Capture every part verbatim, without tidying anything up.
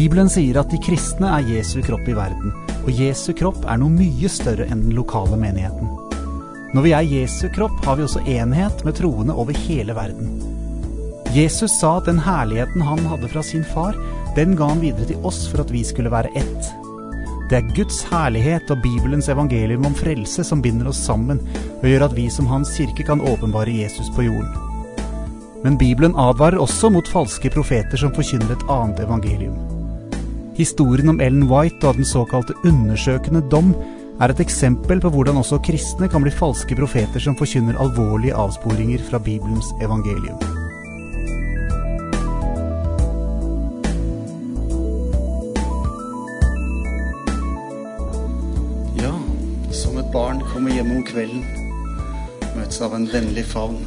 Bibelen sier at de kristne er Jesu kropp i verden, og Jesu kropp er noe mye større enn den lokale menigheten. Når vi er Jesu kropp, har vi også enhet med troende over hele verden. Jesus sa at den herligheten han hadde fra sin far, den ga han videre til oss for at vi skulle være ett. Det er Guds herlighet og Bibelens evangelium om frelse som binder oss sammen, og gjør at vi som hans kirke kan åpenbare Jesus på jorden. Men Bibelen advarer også mot falske profeter som forkynner et annet evangelium. Historien om Ellen White og den såkalte undersøkende dom er et eksempel på hvordan også kristne kan bli falske profeter som forkynner alvorlige avsporinger fra Bibelens evangelium. Ja, som et barn kommer hjem om kvelden, møtes av en vennlig favn.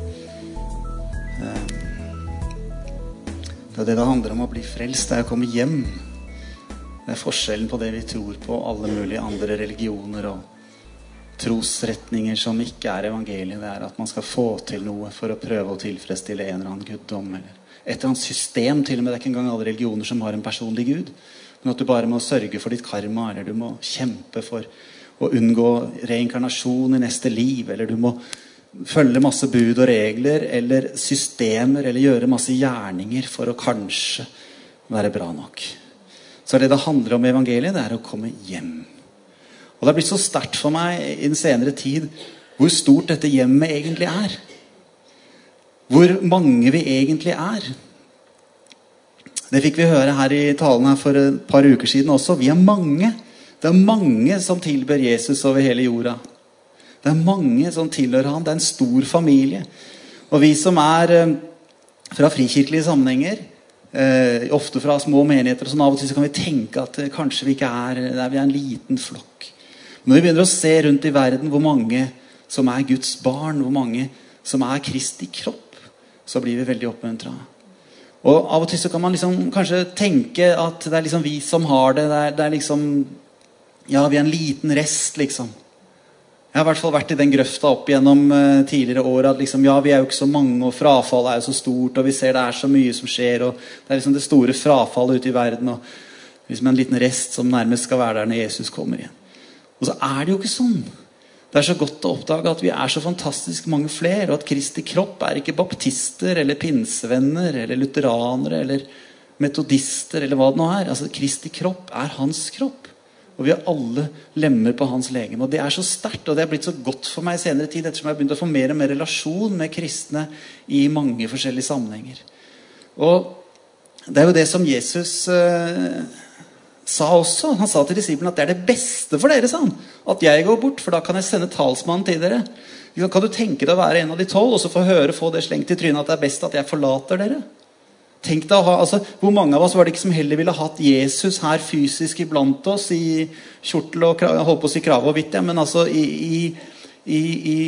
Det er det det handler om å bli frelst, det er å komme hjem. Det er forskjellen på det vi tror på, alle mulige andre religioner og trosretninger som ikke er evangeliet. Det er at man skal få til noe for å prøve å tilfredsstille en eller annen guddom, eller et eller annet system. Til og med det er ikke engang alle religioner som har en personlig Gud, men at du bare må sørge for ditt karma, eller du må kjempe for å unngå reinkarnasjon i neste liv, eller du må følge masse bud og regler, eller systemer, eller gjøre masse gjerninger for å kanskje være bra nok. Så det det handler om i evangeliet, det er å komme hjem. Og det har blitt så sterkt for meg i den senere tid, hvor stort dette hjemmet egentlig er. Hvor mange vi egentlig er. Det fikk vi høre her i talen her for et par uker siden også. Vi er mange. Det er mange som tilber Jesus over hele jorda. Det er mange som tilhører han. Det er en stor familie. Og vi som er eh, fra frikirkelige sammenhenger, eh, ofte fra små menigheter, og sånn, av og til så kan vi tenke at eh, kanskje vi ikke er, der vi er en liten flokk. Når vi begynner å se rundt i verden hvor mange som er Guds barn, hvor mange som er Kristi kropp, så blir vi veldig oppmuntret. Og av og til så kan man liksom kanskje tenke at det er liksom vi som har det, det er, det er liksom, ja, vi er en liten rest liksom. Jeg har i hvert fall vært i den grøfta opp gjennom uh, tidligere år, at liksom, ja, vi er jo ikke så mange, og frafallet er jo så stort, og vi ser det er så mye som skjer, og det er liksom det store frafallet ute i verden, og liksom en liten rest som nærmest skal være der når Jesus kommer igjen. Og så er det jo ikke sånn. Det er så godt å oppdage at vi er så fantastisk mange flere, og at Kristi kropp er ikke baptister, eller pinsevenner, eller lutheranere, eller metodister, eller hva det nå er. Altså, Kristi kropp er hans kropp. Og vi har alle lemmer på hans legeme. Og det er så sterkt, og det har blitt så godt for meg i senere tid, ettersom jeg har begynt å få mer og mer relasjon med kristne i mange forskjellige sammenhenger. Og det er jo det som Jesus uh, sa også. Han sa til disiplene at det er det beste for dere, sa han, at jeg går bort, for da kan jeg sende talsmannen til dere. Kan du tenke deg å være en av de tolv, og så få høre, få det slengt i trynet at det er best at jeg forlater dere? Tenk deg å ha, altså, hvor mange av oss var det ikke som heller ville hatt Jesus her fysisk iblant oss, i kjortel og krav, jeg holdt på å si krav og vitt, ja, men altså i, i, i,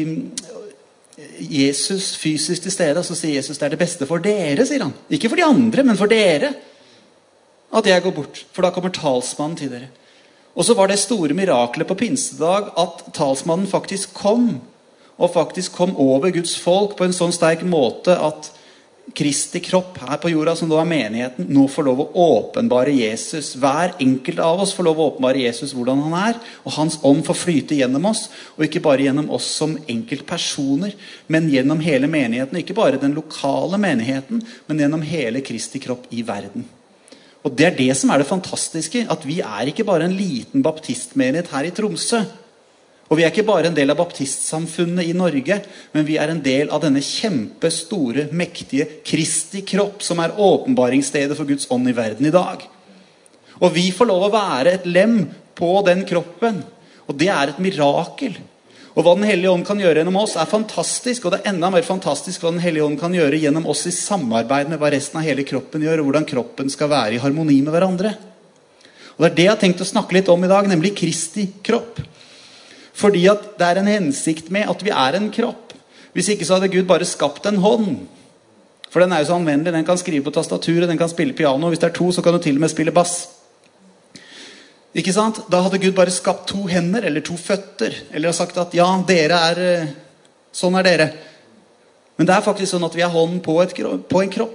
i Jesus fysisk til stede, så sier Jesus det er det beste for dere, sier han. Ikke for de andre, men for dere. At jeg går bort, for da kommer talsmannen til dere. Og så var det store miraklet på pinsedag at talsmannen faktisk kom, og faktisk kom over Guds folk på en sånn sterk måte at Kristi kropp her på jorda, som da er menigheten, nå får lov å åpenbare Jesus. Hver enkelt av oss får lov å åpenbare Jesus hvordan han er, og hans ånd får flyte gjennom oss, og ikke bare gjennom oss som enkeltpersoner, men gjennom hele menigheten, ikke bare den lokale menigheten, men gjennom hele Kristi kropp i verden. Og det er det som er det fantastiske, at vi er ikke bare en liten baptistmenighet her i Tromsø, og vi er ikke bare en del av baptistsamfunnet i Norge, men vi er en del av denne kjempestore, mektige Kristi kropp, som er åpenbaringsstedet for Guds ånd i verden i dag. Og vi får lov å være et lem på den kroppen, og det er et mirakel. Og hva den Hellige Ånd kan gjøre gjennom oss er fantastisk, og det er enda mer fantastisk hva den Hellige Ånd kan gjøre gjennom oss i samarbeid med hva resten av hele kroppen gjør, og hvordan kroppen skal være i harmoni med hverandre. Og det er det jeg har tenkt å snakke litt om i dag, nemlig Kristi kropp. Fordi at det er en hensikt med at vi er en kropp. Hvis ikke så hadde Gud bare skapt en hånd. For den er jo så anvendelig, den kan skrive på tastaturet, den kan spille piano. Hvis det er to, så kan du til og med spille bass. Ikke sant? Da hadde Gud bare skapt to hender, eller to føtter. Eller sagt at ja, dere er, sånn er dere. Men det er faktisk sånn at vi er hånden på, et, på en kropp.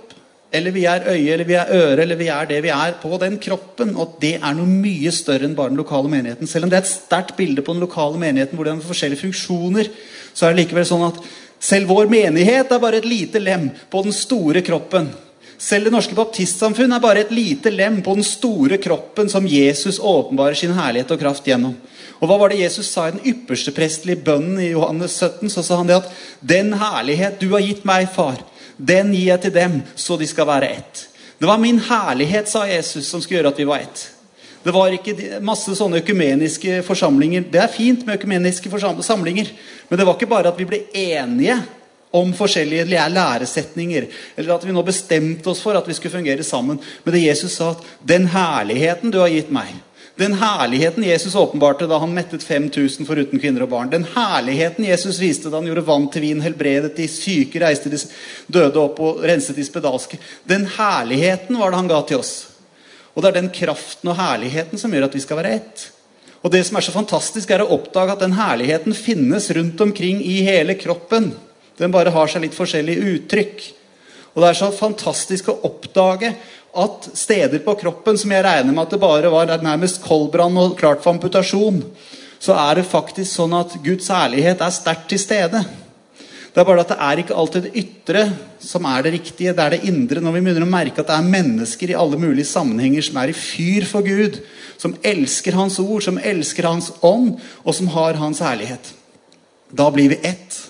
eller vi er øye, eller vi er øre, eller vi er det vi er på den kroppen, og det er noe mye større enn bare den lokale menigheten. Selv om det er et sterkt bilde på den lokale menigheten, hvor det er forskjellige funksjoner, så er det likevel sånn at selv vår menighet er bare et lite lem på den store kroppen. Selv det norske baptistsamfunn er bare et lite lem på den store kroppen som Jesus åpenbarer sin herlighet og kraft gjennom. Og hva var det Jesus sa i den ypperste prestelige bønnen i Johannes sytten? Så sa han det at den herlighet du har gitt meg, far, den gir jeg til dem, så de skal være ett. Det var min herlighet, sa Jesus, som skulle gjøre at vi var ett. Det var ikke masse sånne økumeniske forsamlinger. Det er fint med økumeniske forsamlinger, men det var ikke bare at vi ble enige om forskjellige læresetninger, eller at vi nå bestemte oss for at vi skulle fungere sammen. Men det Jesus sa at den herligheten du har gitt meg, den herligheten Jesus åpenbarte da han mettet fem tusen foruten kvinner og barn, den herligheten Jesus viste da han gjorde vann til vin, helbredet de syke, reiste de døde opp og renset de spedalske, den herligheten var det han ga til oss. Og det er den kraften og herligheten som gjør at vi skal være ett. Og det som er så fantastisk er å oppdage at den herligheten finnes rundt omkring i hele kroppen. Den bare har seg litt forskjellige uttrykk. Og det er så fantastisk å oppdage at steder på kroppen som jeg regner med at det bare var nærmest koldbrann og klart for amputasjon, så er det faktisk sånn at Guds ærlighet er sterkt til stede. Det er bare at det er ikke alltid det ytre som er det riktige, det er det indre. Når vi begynner å merke at det er mennesker i alle mulige sammenhenger som er i fyr for Gud, som elsker hans ord, som elsker hans ånd, og som har hans ærlighet. Da blir vi ett.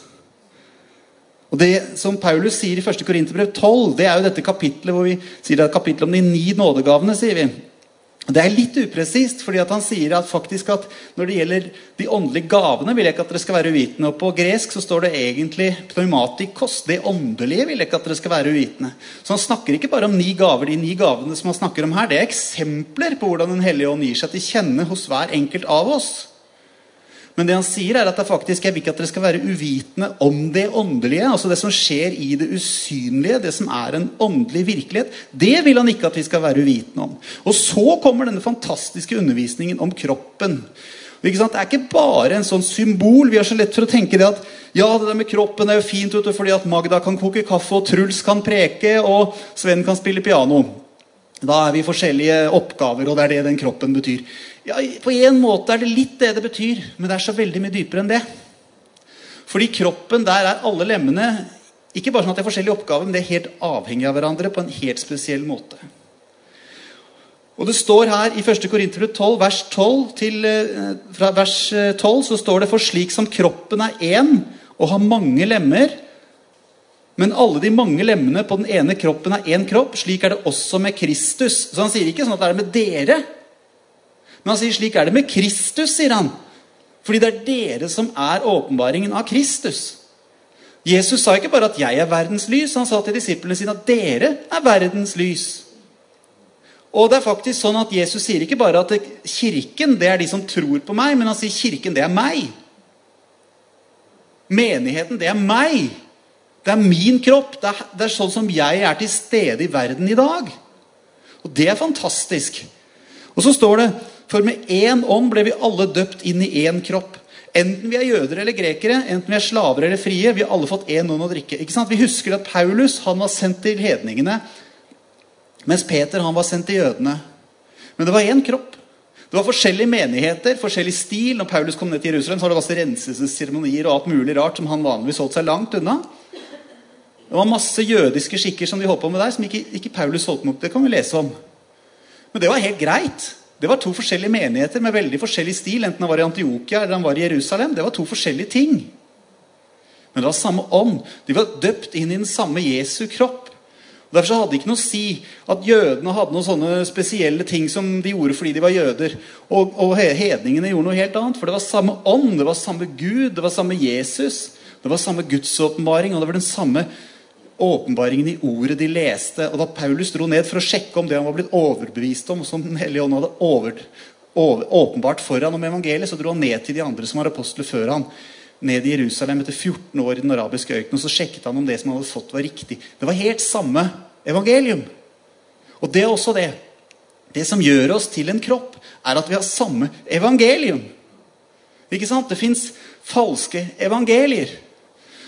Og det som Paulus sier i første Korinterbrev tolv, det er jo dette kapitlet hvor vi sier det er et kapittel om de ni nådegavene, sier vi. Det er litt upresist, fordi at han sier at faktisk at når det gjelder de åndelige gavene, vil jeg ikke at dere skal være uvitende. Og på gresk så står det egentlig pneumatikos, det åndelige vil jeg ikke at dere skal være uvitende. Så han snakker ikke bare om ni gaver, de ni gavene som han snakker om her, det er eksempler på hvordan den hellige ånd gir seg til kjenne hos hver enkelt av oss. Men det han sier er at det faktisk jeg vil ikke at dere skal være uvitende om det åndelige, altså det som skjer i det usynlige, det som er en åndelig virkelighet, det vil han ikke at vi skal være uvitende om. Og så kommer denne fantastiske undervisningen om kroppen. Ikke sant? Det er ikke bare en sånn symbol, vi har så lett for å tenke det at ja, det der med kroppen er jo fint, vet du, fordi at Magda kan koke kaffe, og Truls kan preke, og Sven kan spille piano. Da er vi forskjellige oppgaver, og det er det den kroppen betyr. Ja, på en måte er det litt det det betyr, men det er så veldig mye dypere enn det. Fordi kroppen, der er alle lemmene, ikke bare sånn at det er forskjellige oppgaver, men det er helt avhengig av hverandre på en helt spesiell måte. Og det står her i første Korinterbrev tolv, vers tolv, til, fra vers tolv, så står det, for slik som kroppen er en, og har mange lemmer, men alle de mange lemmene på den ene kroppen er en kropp, slik er det også med Kristus. Så han sier ikke sånn at det er med dere, men han sier slik er det med Kristus, sier han. Fordi det er dere som er åpenbaringen av Kristus. Jesus sa ikke bare at jeg er verdens lys, han sa til disiplene sine at dere er verdens lys. Og det er faktisk sånn at Jesus sier ikke bare at kirken, det er de som tror på meg, men han sier kirken, det er meg. Menigheten, det er meg. Det er min kropp, det er, det er sånn som jeg er til stede i verden i dag. Og det er fantastisk. Og så står det, for med en ånd ble vi alle døpt inn i en kropp. Enten vi er jøder eller grekere, enten vi er slaver eller frie, vi har alle fått en ånd å drikke. Ikke sant? Vi husker at Paulus, han var sendt til hedningene, mens Peter, han var sendt til jødene. Men det var en kropp. Det var forskjellige menigheter, forskjellig stil. Når Paulus kom ned til Jerusalem, så var det masse renselsesseremonier og alt mulig rart som han vanligvis holdt seg langt unna. Det var masse jødiske skikker som de holdt på med der, som ikke, ikke Paulus holdt med. Det kan vi lese om. Men det var helt greit. Det var to forskjellige menigheter med veldig forskjellig stil, enten han var i Antiokia eller han var i Jerusalem. Det var to forskjellige ting. Men det var samme ånd. De var døpt inn i den samme Jesu kropp. Og derfor så hadde det ikke noe å si at jødene hadde noen sånne spesielle ting som de gjorde fordi de var jøder. Og, og hedningene gjorde noe helt annet, for det var samme ånd, det var samme Gud, det var samme Jesus, det var samme Gudsåpenbaring, og det var den samme åpenbaringen i ordet de leste. Og da Paulus dro ned for å sjekke om det han var blitt overbevist om, som den hellige ånd hadde over, over, åpenbart foran om evangeliet, så dro han ned til de andre som var apostler før han, ned i Jerusalem etter fjorten år i den arabiske øyken, og så sjekket han om det som han hadde fått var riktig. Det var helt samme evangelium. Og det er også det. Det som gjør oss til en kropp, er at vi har samme evangelium. Ikke sant? Det finnes falske evangelier.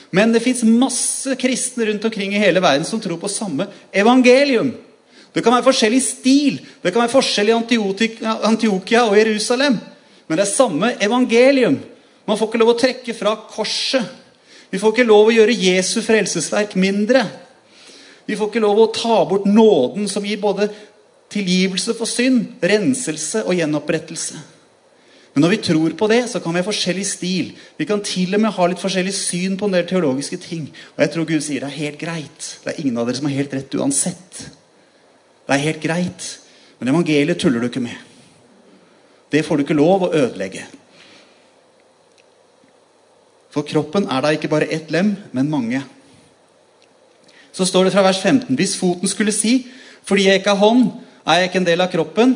Men det finnes masse kristne rundt omkring i hele verden som tror på samme evangelium. Det kan være forskjellig stil. Det kan være forskjell i Antiokia og Jerusalem. Men det er samme evangelium. Man får ikke lov å trekke fra korset. Vi får ikke lov å gjøre Jesu frelsesverk mindre. Vi får ikke lov å ta bort nåden som gir både tilgivelse for synd, renselse og gjenopprettelse. Men når vi tror på det, så kan vi ha forskjellig stil. Vi kan til og med ha litt forskjellig syn på en del teologiske ting. Og jeg tror Gud sier det er helt greit. Det er ingen av dere som har helt rett uansett. Det er helt greit. Men evangeliet tuller du ikke med. Det får du ikke lov å ødelegge. For kroppen er da ikke bare ett lem, men mange. Så står det fra vers femten. Hvis foten skulle si, fordi jeg ikke har hånd, er jeg ikke en del av kroppen.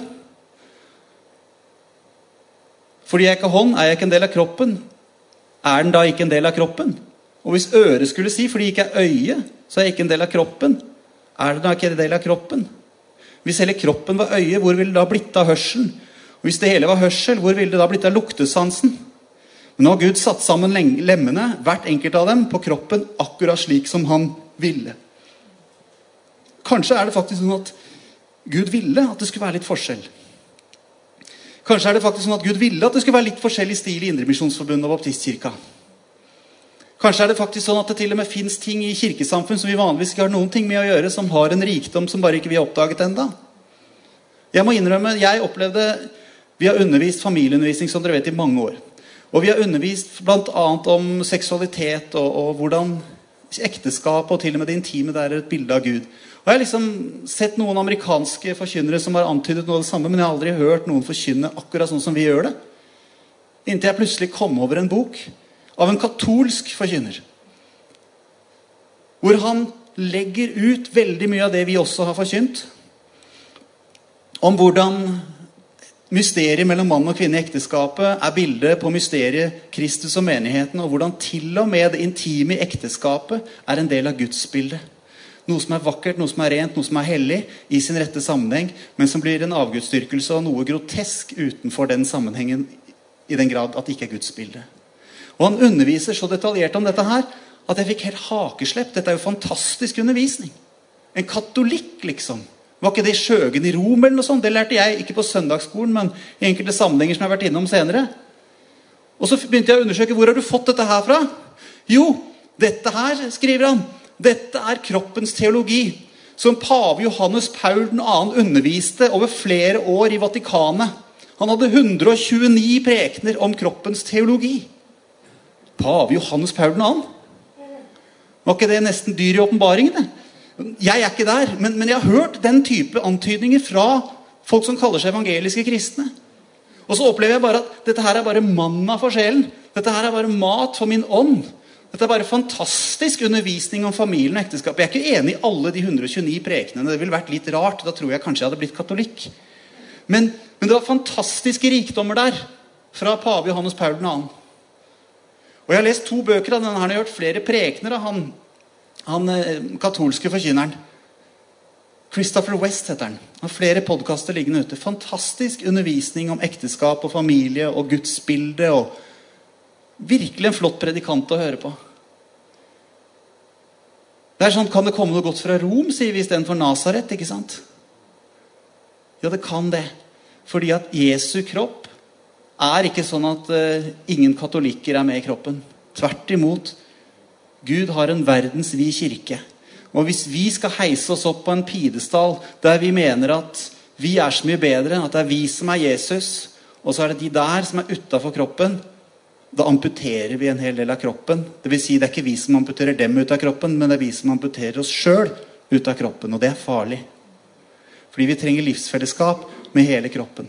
Fordi jeg ikke har hånd, er jeg ikke en del av kroppen. Er den da ikke en del av kroppen? Og hvis øret skulle si, fordi jeg ikke er øye, så er jeg ikke en del av kroppen. Er den da ikke en del av kroppen? Hvis hele kroppen var øye, hvor ville det da blitt av hørselen? Og hvis det hele var hørsel, hvor ville det da blitt av luktesansen? Men nå har Gud satt sammen lemmene, hvert enkelt av dem, på kroppen, akkurat slik som han ville. Kanskje er det faktisk sånn at Gud ville at det skulle være litt forskjell. Kanskje er det faktisk sånn at Gud ville at det skulle være litt forskjellig stil i Indremisjonsforbundet og Baptistkirka. Kanskje er det faktisk sånn at det til og med finnes ting i kirkesamfunn som vi vanligvis ikke har noen ting med å gjøre, som har en rikdom som bare ikke vi har oppdaget enda. Jeg må innrømme, jeg opplevde, vi har undervist familieundervisning som dere vet i mange år. Og vi har undervist blant annet om seksualitet og, og hvordan ekteskap og til og med det intime der er et bilde av Gud. Og jeg har liksom sett noen amerikanske forkynnere som har antydet noe av det samme, men jeg har aldri hørt noen forkynne akkurat sånn som vi gjør det. Inntil jeg plutselig kom over en bok av en katolsk forkynner, hvor han legger ut veldig mye av det vi også har forkynt, om hvordan mysteriet mellom mann og kvinne i ekteskapet er bildet på mysteriet Kristus og menigheten, og hvordan til og med det intime i ekteskapet er en del av Guds bilde. Noe som er vakkert, noe som er rent, noe som er hellig i sin rette sammenheng, men som blir en avgudsdyrkelse og noe grotesk utenfor den sammenhengen i den grad at det ikke er Guds bilde. Og han underviser så detaljert om dette her, at jeg fikk helt hakeslepp. Dette er jo fantastisk undervisning. En katolikk liksom. Var ikke det Skjøgen i Rom eller noe sånt? Det lærte jeg ikke på søndagsskolen, men i enkelte sammenhenger som jeg har vært innom senere. Og så begynte jeg å undersøke, hvor har du fått dette her fra? Jo, dette her, skriver han, dette er kroppens teologi, som pave Johannes Paul den andre underviste over flere år i Vatikanet. Han hadde hundre og tjueni prekener om kroppens teologi. Pave Johannes Paul den andre? Var ikke det nesten dyr i åpenbaringen? Jeg er ikke der, men, men jeg har hørt den type antydninger fra folk som kaller seg evangeliske kristne. Og så opplever jeg bare at dette her er bare manna for sjelen. Dette her er bare mat for min ånd. Dette er bare fantastisk undervisning om familien og ekteskap. Jeg er ikke enig i alle de hundre og tjueni prekenene. Det ville vært litt rart. Da tror jeg kanskje jeg hadde blitt katolikk. Men, men det var fantastiske rikdommer der fra pave Johannes Paul den andre. Og jeg har lest to bøker av denne. Han har hørt flere prekener av han Han katolske forkynneren. Christopher West heter han. Han har flere podcaster liggende ute. Fantastisk undervisning om ekteskap og familie og gudsbilde. Og virkelig en flott predikant å høre på. Det er sånn, kan det komme noe godt fra Rom, sier vi i stedet for Nazaret, ikke sant? Ja, det kan det. Fordi at Jesu kropp er ikke sånn at uh, ingen katolikker er med i kroppen. Tvert imot. Gud har en verdensvid kirke. Og hvis vi skal heise oss opp på en pidestall der vi mener at vi er så mye bedre, at det er vi som er Jesus, og så er det de der som er utenfor kroppen, da amputerer vi en hel del av kroppen. Det vil si, det er ikke vi som amputerer dem ut av kroppen, men det er vi som amputerer oss selv ut av kroppen, og det er farlig. Fordi vi trenger livsfellesskap med hele kroppen.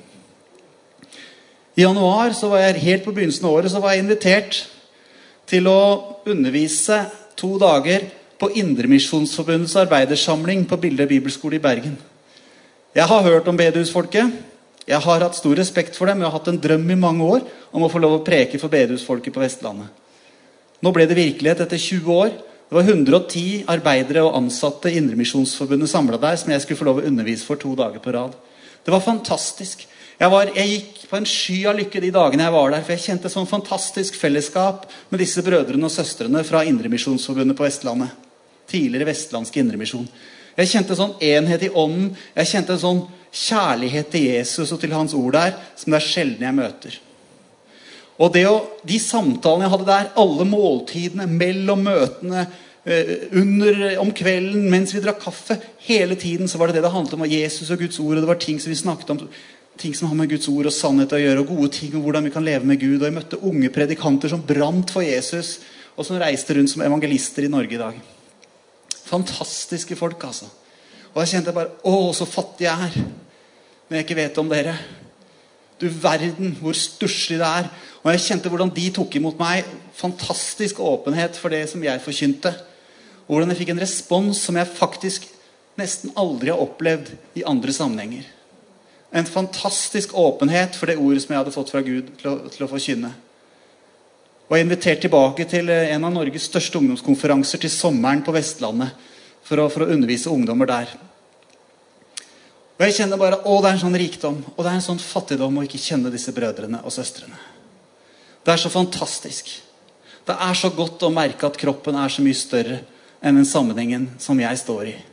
I januar, så var jeg helt på begynnelsen av året, så var jeg invitert til å undervise to dager på Indremisjonsforbundets arbeidersamling på Bilde Bibelskole i Bergen. Jeg har hørt om bedehusfolket. Jeg har hatt stor respekt for dem. Jeg har hatt en drøm i mange år om å få lov å preke for bedehusfolket på Vestlandet. Nå ble det virkelighet etter tjue år. Det var hundre og ti arbeidere og ansatte i Indremisjonsforbundet samlet der, som jeg skulle få lov å undervise for to dager på rad. Det var fantastisk. Jeg, var, jeg gikk på en sky av lykke de dagene jeg var der, for jeg kjente sånn fantastisk fellesskap med disse brødrene og søstrene fra Indremisjonsforbundet på Vestlandet. Tidligere Vestlandske Indremisjon. Jeg kjente sånn enhet i ånden, jeg kjente en sånn kjærlighet til Jesus og til hans ord der, som det er sjelden jeg møter. Og det å, de samtalene jeg hadde der, alle måltidene, mellom møtene, under, om kvelden, mens vi drakk kaffe, hele tiden så var det det det handlet om, Jesus og Guds ord, og det var ting som vi snakket om, ting som har med Guds ord og sannhet å gjøre, og gode ting om hvordan vi kan leve med Gud. Og jeg møtte unge predikanter som brant for Jesus, og som reiste rundt som evangelister i Norge i dag. Fantastiske folk, altså. Og jeg kjente bare, å, så fattig jeg er, men jeg ikke vet om dere. Du verden, hvor stusslig det er. Og jeg kjente hvordan de tok imot meg, fantastisk åpenhet for det som jeg forkynte. Og hvordan jeg fikk en respons som jeg faktisk nesten aldri har opplevd i andre sammenhenger. En fantastisk åpenhet for det ordet som jeg hadde fått fra Gud til å, til å forkynne. Og jeg invitert tilbake til en av Norges største ungdomskonferanser til sommeren på Vestlandet for å, for å undervise ungdommer der. Og jeg kjenner bare, å, det er en sånn rikdom, og det er en sånn fattigdom å ikke kjenne disse brødrene og søstrene. Det er så fantastisk. Det er så godt å merke at kroppen er så mye større enn den sammenhengen som jeg står i.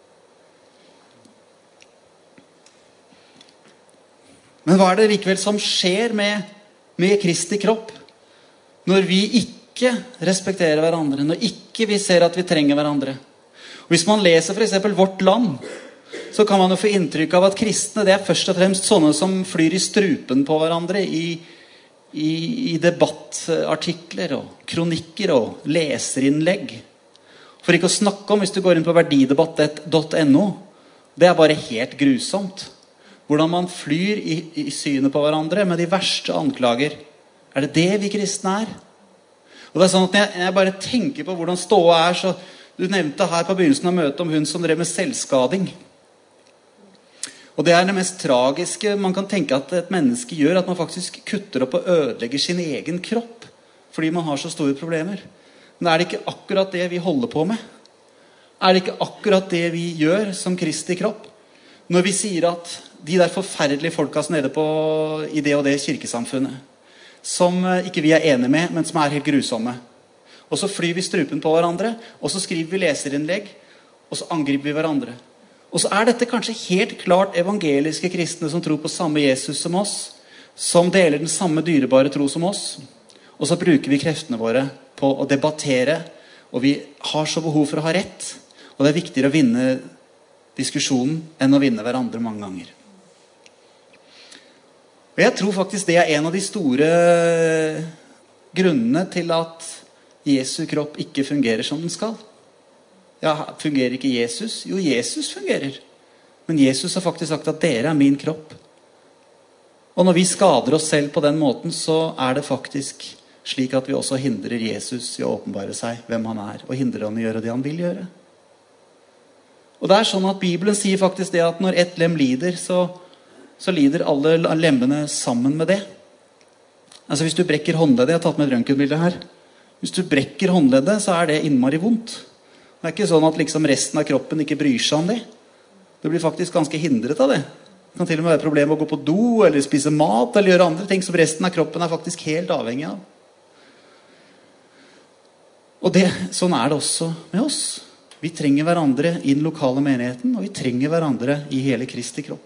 Men hva er det likevel som skjer med, med Kristi kropp? Når vi ikke respekterer hverandre, når ikke vi ser at vi trenger hverandre. Og hvis man leser for eksempel Vårt Land, så kan man jo få inntrykk av at kristne, det er først og fremst sånne som flyr i strupen på hverandre i, i, i debattartikler og kronikker og leserinnlegg. For ikke å snakke om, hvis du går inn på verdidebatt punktum no, det er bare helt grusomt. Hvordan man flyr i, i synet på hverandre med de verste anklager. Er det det vi kristne er? Og det er sånn at når jeg, når jeg bare tenker på hvordan ståa er, så du nevnte her på begynnelsen av møtet om hun som drev med selvskading. Og det er det mest tragiske man kan tenke at et menneske gjør, at man faktisk kutter opp og ødelegger sin egen kropp, fordi man har så store problemer. Men er det ikke akkurat det vi holder på med? Er det ikke akkurat det vi gjør som Kristi kropp? Når vi sier at de der forferdelige folka som nede på i det og det kirkesamfunnet, som ikke vi er enige med, men som er helt grusomme. Og så flyr vi strupen på hverandre, og så skriver vi leserinnlegg, og så angriper vi hverandre. Og så er dette kanskje helt klart evangeliske kristne som tror på samme Jesus som oss, som deler den samme dyrebare tro som oss. Og så bruker vi kreftene våre på å debattere, og vi har så behov for å ha rett. Og det er viktigere å vinne diskusjonen enn å vinne hverandre mange ganger. Og jeg tror faktisk det er en av de store grunnene til at Jesu kropp ikke fungerer som den skal. Ja, fungerer ikke Jesus? Jo, Jesus fungerer. Men Jesus har faktisk sagt at dere er min kropp. Og når vi skader oss selv på den måten, så er det faktisk slik at vi også hindrer Jesus i å åpenbare seg hvem han er, og hindrer han i å gjøre det han vil gjøre. Og det er sånn at Bibelen sier faktisk det at når ett lem lider, så så lider alle lemmene sammen med det. Altså hvis du brekker håndleddet, jeg har tatt med et røntgenbilde her. Hvis du brekker håndleddet, så er det innmari vondt. Det er ikke sånn at liksom resten av kroppen ikke bryr seg om det. Du blir faktisk ganske hindret av det. Det kan til og med være problem å gå på do, eller spise mat, eller gjøre andre ting som resten av kroppen er faktisk helt avhengig av. Og det, sånn er det også med oss. Vi trenger hverandre i den lokale menigheten, og vi trenger hverandre i hele Kristi kropp.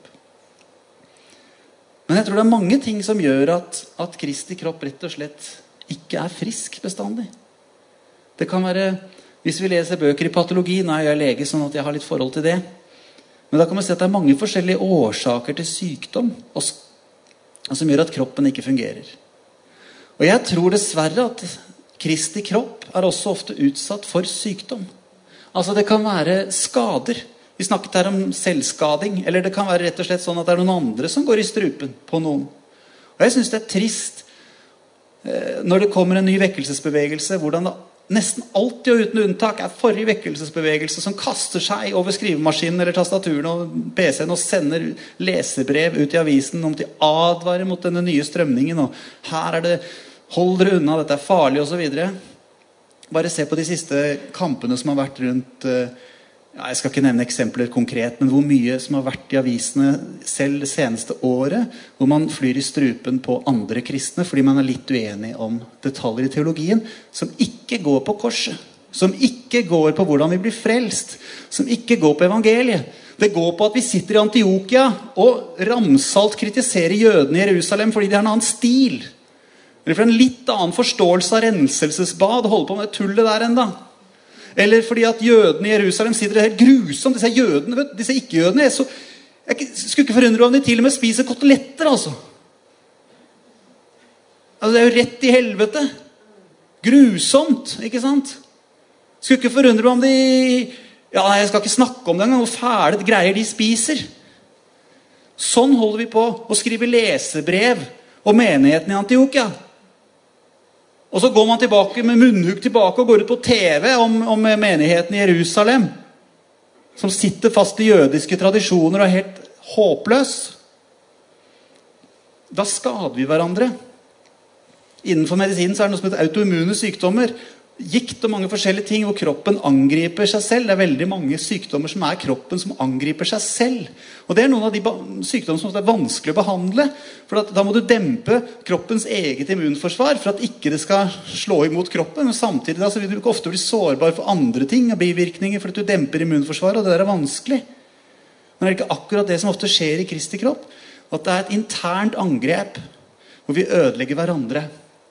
Men jeg tror det er mange ting som gjør at, at Kristi kropp rett og slett ikke er frisk bestandig. Det kan være, hvis vi leser bøker i patologi, nå er jeg lege sånn at jeg har litt forhold til det, men da kan man se at det er mange forskjellige årsaker til sykdom, og, og som gjør at kroppen ikke fungerer. Og jeg tror dessverre at Kristi kropp er også ofte utsatt for sykdom. Altså det kan være skader. Vi snakket her om selvskading, eller det kan være rett og slett sånn at det er noen andre som går i strupen på noen. Og jeg synes det er trist eh, når det kommer en ny vekkelsesbevegelse, hvordan det nesten alltid og uten unntak er forrige vekkelsesbevegelse som kaster seg over skrivemaskinen eller tastaturen og P C-en og sender leserbrev ut i avisen om til advare mot denne nye strømningen, og her er det, hold dere unna, dette er farlig og så videre. Bare se på de siste kampene som har vært rundt uh, ja, jeg skal ikke nevne eksempler konkret, men hvor mye som har vært i avisene selv det seneste året, hvor man flyr i strupen på andre kristne, fordi man er litt uenig om detaljer i teologien, som ikke går på korset, som ikke går på hvordan vi blir frelst, som ikke går på evangeliet. Det går på at vi sitter i Antiokia og ramsalt kritiserer jødene i Jerusalem fordi de har en annen stil. Eller for en litt annen forståelse av renselsesbad, holder på med tullet der enda. Eller fordi at jødene i Jerusalem sitter helt grusomt. Disse jødene, vet, disse ikke-jødene, jeg, så, jeg skulle ikke forundre om de til og med spiser koteletter, altså. Altså, det er jo rett i helvete. Grusomt, ikke sant? Skulle ikke forundre meg om de... Ja, jeg skal ikke snakke om det engang, hvor fæle greier de spiser. Sånn holder vi på å skrive lesebrev om menigheten i Antiokia. Og så går man tilbake med munnhugg tilbake og går ut på T V om, om menigheten i Jerusalem, som sitter fast i jødiske tradisjoner og er helt håpløs. Da skader vi hverandre. Innenfor medisinen så er det noe som heter autoimmune sykdommer. Gikt og mange forskjellige ting hvor kroppen angriper seg selv. Det er veldig mange sykdommer som er kroppen som angriper seg selv. Og det er noen av de sykdommer som er vanskelig å behandle. For at, da må du dempe kroppens eget immunforsvar for at ikke det skal slå imot kroppen. Men samtidig da, så vil du ofte bli sårbar for andre ting og bivirkninger for at du demper immunforsvaret, og det der er vanskelig. Men det er ikke akkurat det som ofte skjer i Kristi kropp. At det er et internt angrep hvor vi ødelegger hverandre.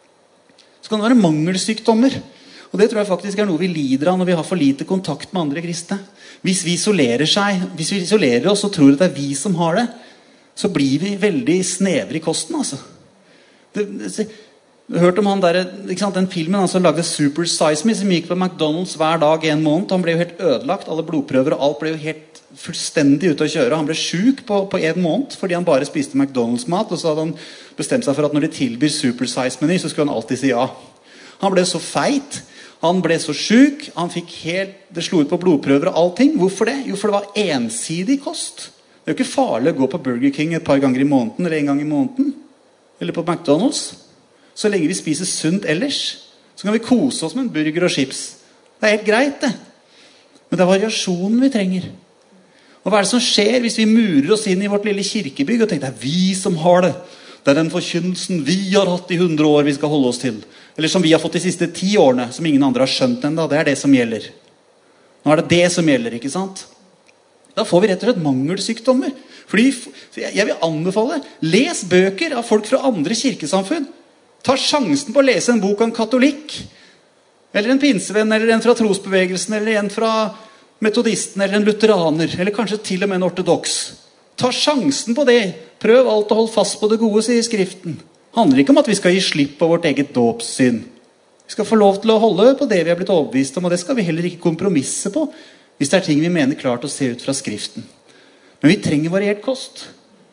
Så kan det være mangelsykdommer. Og det tror jeg faktisk er noe vi lider av når vi har for lite kontakt med andre kristne. Hvis vi isolerer seg, hvis vi isolerer oss og tror at det er vi som har det, så blir vi veldig snevre i kosten, altså. Det, det, du har hørt om han der, ikke sant, den filmen han som lagde Super Size Me, som gikk på McDonald's hver dag i en måned. Han ble jo helt ødelagt, alle blodprøver og alt ble jo helt fullstendig ute å kjøre. Han ble syk på, på en måned fordi han bare spiste McDonald's-mat, og så hadde han bestemt seg for at når de tilbyr Super Size-meny, så skulle han alltid si ja. Han ble så feit. Han ble så syk, han fikk helt, det slo ut på blodprøver og allting. Hvorfor det? Jo, for det var ensidig kost. Det er jo ikke farlig å gå på Burger King et par ganger i måneden, eller en gang i måneden. Eller på McDonald's. Så lenge vi spiser sunt ellers, så kan vi kose oss med en burger og chips. Det er helt greit, det. Men det er variasjonen vi trenger. Og hva er det som skjer hvis vi murer oss inn i vårt lille kirkebygg og tenker, det er vi som har det. Det er den forkynnelsen vi har hatt i hundre år vi skal holde oss til. Eller som vi har fått de siste ti årene, som ingen andre har skjønt enda. Det er det som gjelder. Nå er det det som gjelder, ikke sant? Da får vi rett og slett mangelsykdommer. Fordi, jeg vil anbefale, les bøker av folk fra andre kirkesamfunn. Ta sjansen på å lese en bok av en katolikk, eller en pinsevenn, eller en fra trosbevegelsen, eller en fra metodisten, eller en lutheraner, eller kanskje til og med en ortodoks. Ta sjansen på det. Prøv alt å holde fast på det gode, sier Skriften. Det handler ikke om at vi skal gi slipp på vårt eget dåpssyn. Vi skal få lov til å holde på det vi har blitt overbevist om, og det skal vi heller ikke kompromisse på, hvis det er ting vi mener klart å se ut fra Skriften. Men vi trenger variert kost.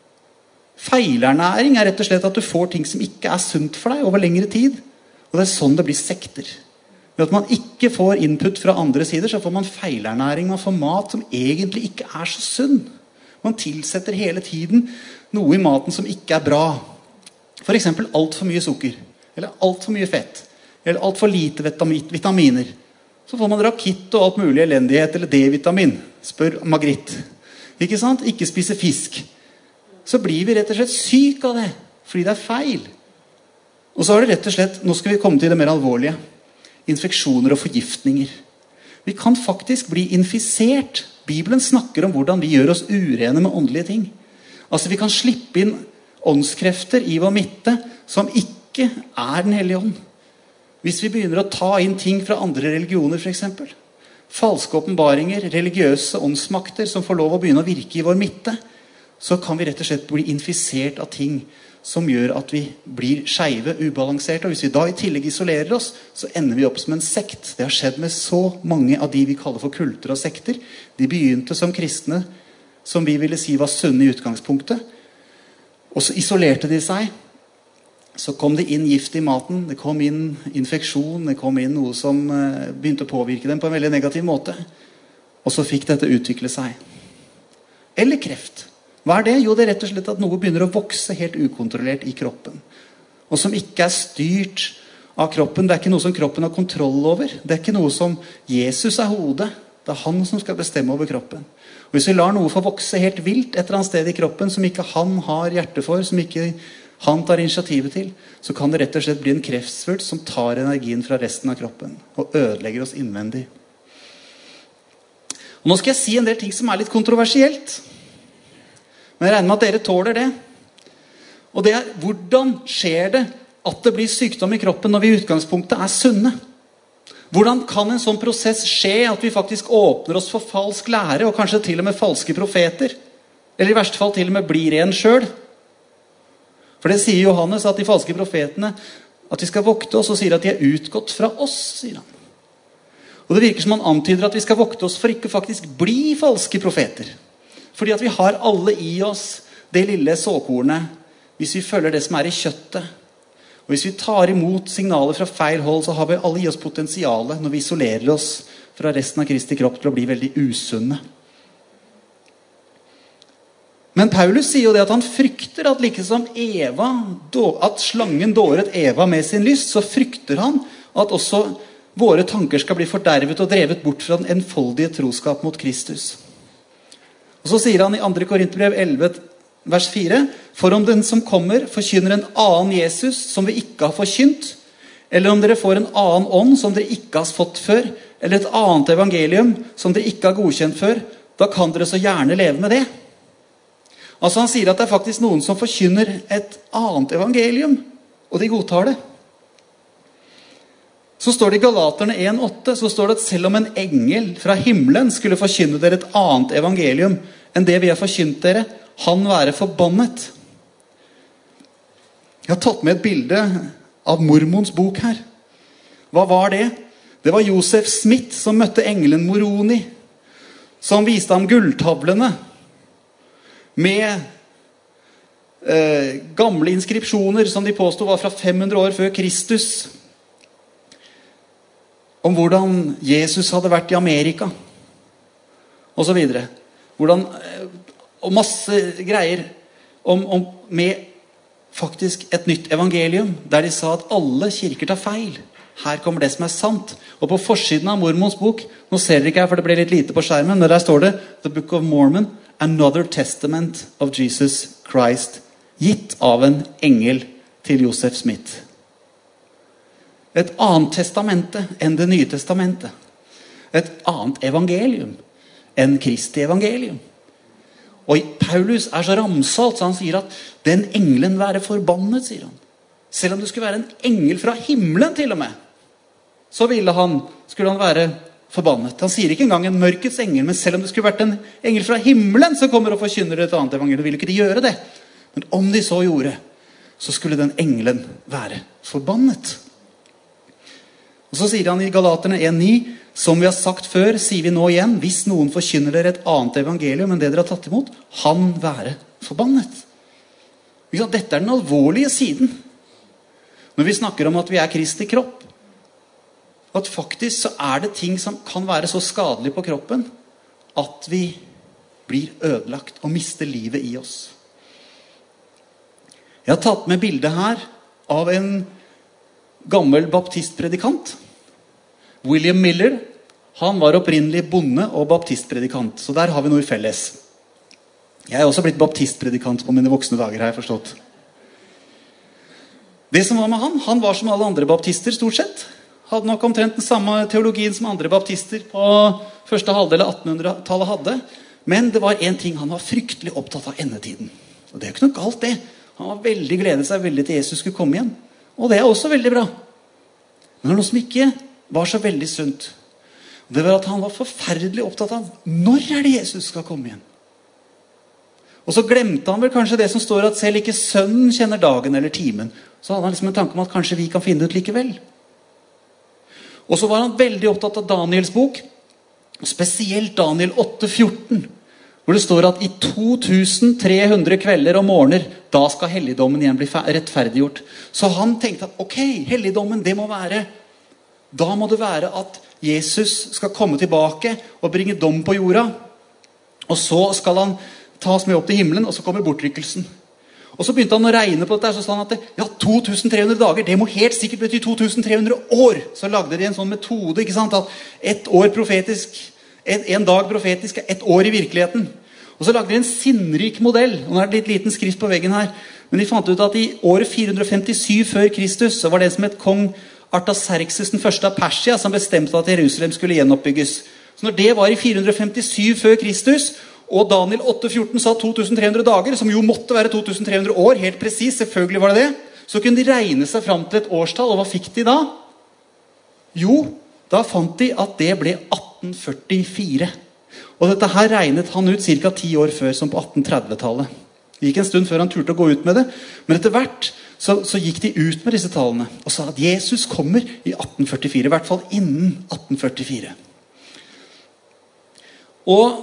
Feilernæring er rett og slett at du får ting som ikke er sunt for deg over lengre tid. Og det er sånn det blir sekter. Ved at man ikke får input fra andre sider, så får man feilernæring, man får mat som egentlig ikke er så sunn. Man tilsetter hele tiden noe i maten som ikke er bra. For eksempel alt for mye sukker, eller alt for mye fett, eller alt for lite vitaminer. Så får man rakitt og alt mulig elendighet, eller D-vitamin. Spør Magritte. Ikke sant? Ikke spise fisk. Så blir vi rett og slett syk av det, fordi det er feil. Og så er det rett og slett, nå skal vi komme til det mer alvorlige, infeksjoner og forgiftninger. Vi kan faktisk bli infisert. Bibelen snakker om hvordan vi gjør oss urene med åndelige ting. Altså vi kan slippe inn åndskrefter i vår midte som ikke er den hellige ånd. Hvis vi begynner å ta inn ting fra andre religioner for eksempel. Falske åpenbaringer, religiøse åndsmakter som får lov å begynne å virke i vår midte, så kan vi rett og slett bli infisert av ting som gjør at vi blir skeive, ubalanserte. Og hvis vi da i tillegg isolerer oss, så ender vi opp som en sekt. Det har skjedd med så mange av de vi kaller for kulter og sekter. De begynte som kristne, som vi ville si var sunne i utgangspunktet. Og så isolerte de seg. Så kom det inn gift i maten, det kom inn infeksjon, det kom inn noe som begynte å påvirke dem på en veldig negativ måte. Og så fikk dette utvikle seg. Eller kreft. Hva er det? Jo, det er rett og slett at noe begynner å vokse helt ukontrollert i kroppen. Og som ikke er styrt av kroppen. Det er ikke noe som kroppen har kontroll over. Det er ikke noe som Jesus er hodet. Det er han som skal bestemme over kroppen. Og hvis vi lar noe få vokse helt vilt et eller annet sted i kroppen, som ikke han har hjerte for, som ikke han tar initiativet til, så kan det rett og slett bli en kreftsvulst som tar energien fra resten av kroppen, og ødelegger oss innvendig. Og nå skal jeg si en del ting som er litt kontroversielt. Men jeg regner med at dere tåler det. Og det er, hvordan skjer det at det blir sykdom i kroppen når vi i utgangspunktet er sunne? Hvordan kan en sånn prosess skje at vi faktisk åpner oss for falsk lære, og kanskje til og med falske profeter? Eller i verste fall til og med blir en selv? For det sier Johannes, at de falske profetene, at vi skal vokte oss, og sier at de er utgått fra oss, sier han. Og det virker som han antyder at vi skal vokte oss for ikke faktisk bli falske profeter. Fordi at vi har alle i oss det lille såkornet, hvis vi følger det som er i kjøttet. Og hvis vi tar imot signaler fra feil hold, så har vi alle i oss potensialet når vi isolerer oss fra resten av Kristi kropp til å bli veldig usunne. Men Paulus sier jo det at han frykter at like som Eva, at slangen dåret Eva med sin lyst, så frykter han at også våre tanker skal bli fordervet og drevet bort fra den enfoldige troskap mot Kristus. Og så sier han i andre Korinterbrev elleve, vers fire, for om den som kommer forkynner en annen Jesus som vi ikke har forkynt, eller om dere får en annen ånd som dere ikke har fått før, eller et annet evangelium som dere ikke har godkjent før, da kan dere så gjerne leve med det. Altså han sier at det er faktisk noen som forkynner et annet evangelium, og de godtar det. Så står det i Galaterne en åtte, så står det at selv om en engel fra himmelen skulle forkynne dere et annet evangelium enn det vi har forkynt dere, han være forbannet. Jeg har tatt med et bilde av mormons bok her. Hva var det? Det var Joseph Smith som møtte engelen Moroni, som viste ham gulltavlene med eh, gamle inskripsjoner som de påstod var fra fem hundre år før Kristus, om hvordan Jesus hadde vært i Amerika, og så videre. Hvordan, og masse greier om, om, med faktisk et nytt evangelium, der de sa at alle kirker tar feil. Her kommer det som er sant. Og på forsiden av Mormons bok, nå ser dere ikke her, for det ble litt lite på skjermen, men der står det, The Book of Mormon, Another Testament of Jesus Christ, gitt av en engel til Joseph Smith. Et annet testamente enn det nye testamentet. Et annet evangelium enn Kristi evangelium. Og Paulus er så ramsalt, så han sier at den engelen være forbannet, sier han. Selv om det skulle være en engel fra himmelen til og med, så ville han, skulle han være forbannet. Han sier ikke engang en mørkets engel, men selv om det skulle vært en engel fra himmelen som kommer og forkynner et annet evangelium, ville ikke de gjøre det. Men om de så gjorde, så skulle den engelen være forbannet. Og så sier han i Galaterne en ni, som vi har sagt før, sier vi nå igjen, hvis noen forkynner dere et annet evangelium enn det dere har tatt imot, han være forbannet. Dette er den alvorlige siden. Når vi snakker om at vi er Kristi kropp, at faktisk så er det ting som kan være så skadelig på kroppen, at vi blir ødelagt og mister livet i oss. Jeg har tatt med bildet her av en gammel baptistpredikant. William Miller, han var opprinnelig bonde og baptistpredikant, så der har vi noe i felles. Jeg er også blitt baptistpredikant på mine voksne dager, har jeg forstått. Det som var med han, han var som alle andre baptister stort sett. Hadde nok omtrent den samme teologien som andre baptister på første halvdel av attenhundretallet hadde. Men det var en ting, han var fryktelig opptatt av endetiden. Og det er jo ikke noe galt det. Han var veldig gledet seg veldig til Jesus skulle komme igjen. Og det er også veldig bra. Men det var noe som ikke var så veldig sunt. Det var at han var forferdelig opptatt av når er det Jesus skal komme igjen. Og så glemte han vel kanskje det som står at selv ikke sønnen kjenner dagen eller timen. Så hadde han liksom en tanke om at kanskje vi kan finne det ut likevel. Og så var han veldig opptatt av Daniels bok, spesielt Daniel åtte fjorten, hvor det står at i to tusen tre hundre kvelder og morgener, da skal helligdommen igjen bli rettferdiggjort. Så han tenkte at ok, helligdommen det må være, da må det være at Jesus skal komme tilbake og bringe dom på jorda, og så skal han ta oss med opp til himmelen, og så kommer bortrykkelsen. Og så begynte han å regne på dette, så sa han at ja, to tusen tre hundre dager, det må helt sikkert bety to tusen tre hundre år. Så lagde de en sånn metode, ikke sant, at ett år profetisk En, en dag profetisk, et år i virkeligheten. Og så lagde de en sinnrik modell, og nå er det litt liten skrift på veggen her, men de fant ut at i året fire hundre femtisju før Kristus, så var det som et kong Artaxerxes den første av Persia, som bestemte at Jerusalem skulle gjenoppbygges. Så når det var i fire hundre femtisju før Kristus, og Daniel åtte fjorten sa to tusen tre hundre dager, som jo måtte være to tusen tre hundre år, helt presis, selvfølgelig var det det, så kunne de regne seg frem til et årstall, og hva fikk de da? Jo, da fant de at det ble atten førtifire. Og dette her regnet han ut cirka ti år før, som på atten tredve-tallet. Det gikk en stund før han turte å gå ut med det, men etter hvert så, så gikk de ut med disse tallene, og sa at Jesus kommer i atten førtifire, i hvert fall innen atten førtifire. Og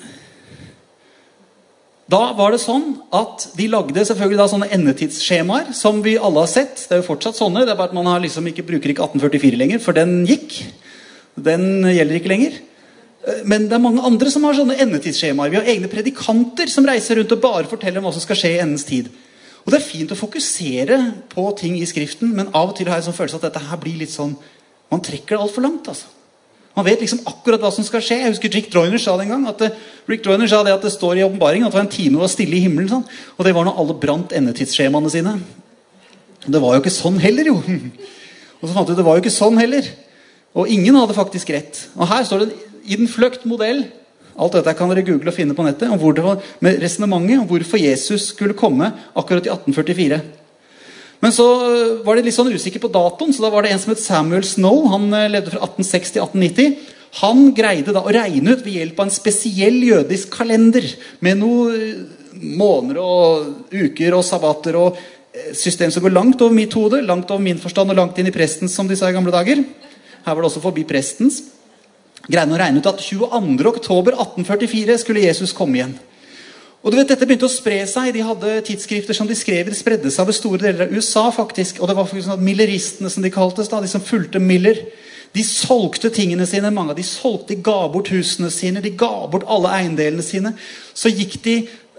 da var det sånn at de lagde selvfølgelig da sånne endetidsskjemaer, som vi alle har sett. Det er jo fortsatt sånne, det er bare at man har liksom ikke, bruker ikke atten førtifire lenger, for den gikk. Den gjelder ikke lenger. Men det er mange andre som har sånne endetidsskjemaer. Vi har egne predikanter som reiser rundt og bare forteller om hva som skal skje i endens tid. Og det er fint å fokusere på ting i skriften, men av og til har jeg sånn følelse at dette her blir litt sånn, man trekker det alt for langt, altså. Man vet liksom akkurat hva som skal skje. Jeg husker Rick Joyner sa det en gang, at det, Rick Joyner sa det at det står i åpenbaringen, at det var en time det var stille i himmelen, sånn. Og det var når alle brant endetidsskjemaene sine. Det var jo ikke sånn heller, jo. Og så fant vi ut, det var jo ikke sånn heller. Og ingen hadde faktisk rett. Og her står det i den fløkt modell, alt dette kan dere google og finne på nettet, om hvor det var, med resonemanget om hvorfor Jesus skulle komme akkurat i atten førtifire. Men så var det litt sånn usikker på datoen, så da var det en som het Samuel Snow, han levde fra atten seksti til atten nitti. Han greide da å regne ut ved hjelp av en spesiell jødisk kalender, med noen måneder og uker og sabbater og system som går langt over mitt hode, langt over min forstand og langt inn i prestens, som de sa i gamle dager. Her var det også forbi prestens. Greide å regne ut at tjueandre oktober atten førtifire skulle Jesus komme igjen. Og du vet, dette begynte å spre seg. De hadde tidsskrifter som de skrev, det spredde seg over store deler av U S A faktisk. Og det var faktisk sånn at milleristene som de kaltes da, de som fulgte Miller, de solgte tingene sine, mange av de solgte, de ga bort husene sine, de ga bort alle eiendelene sine. Så gikk de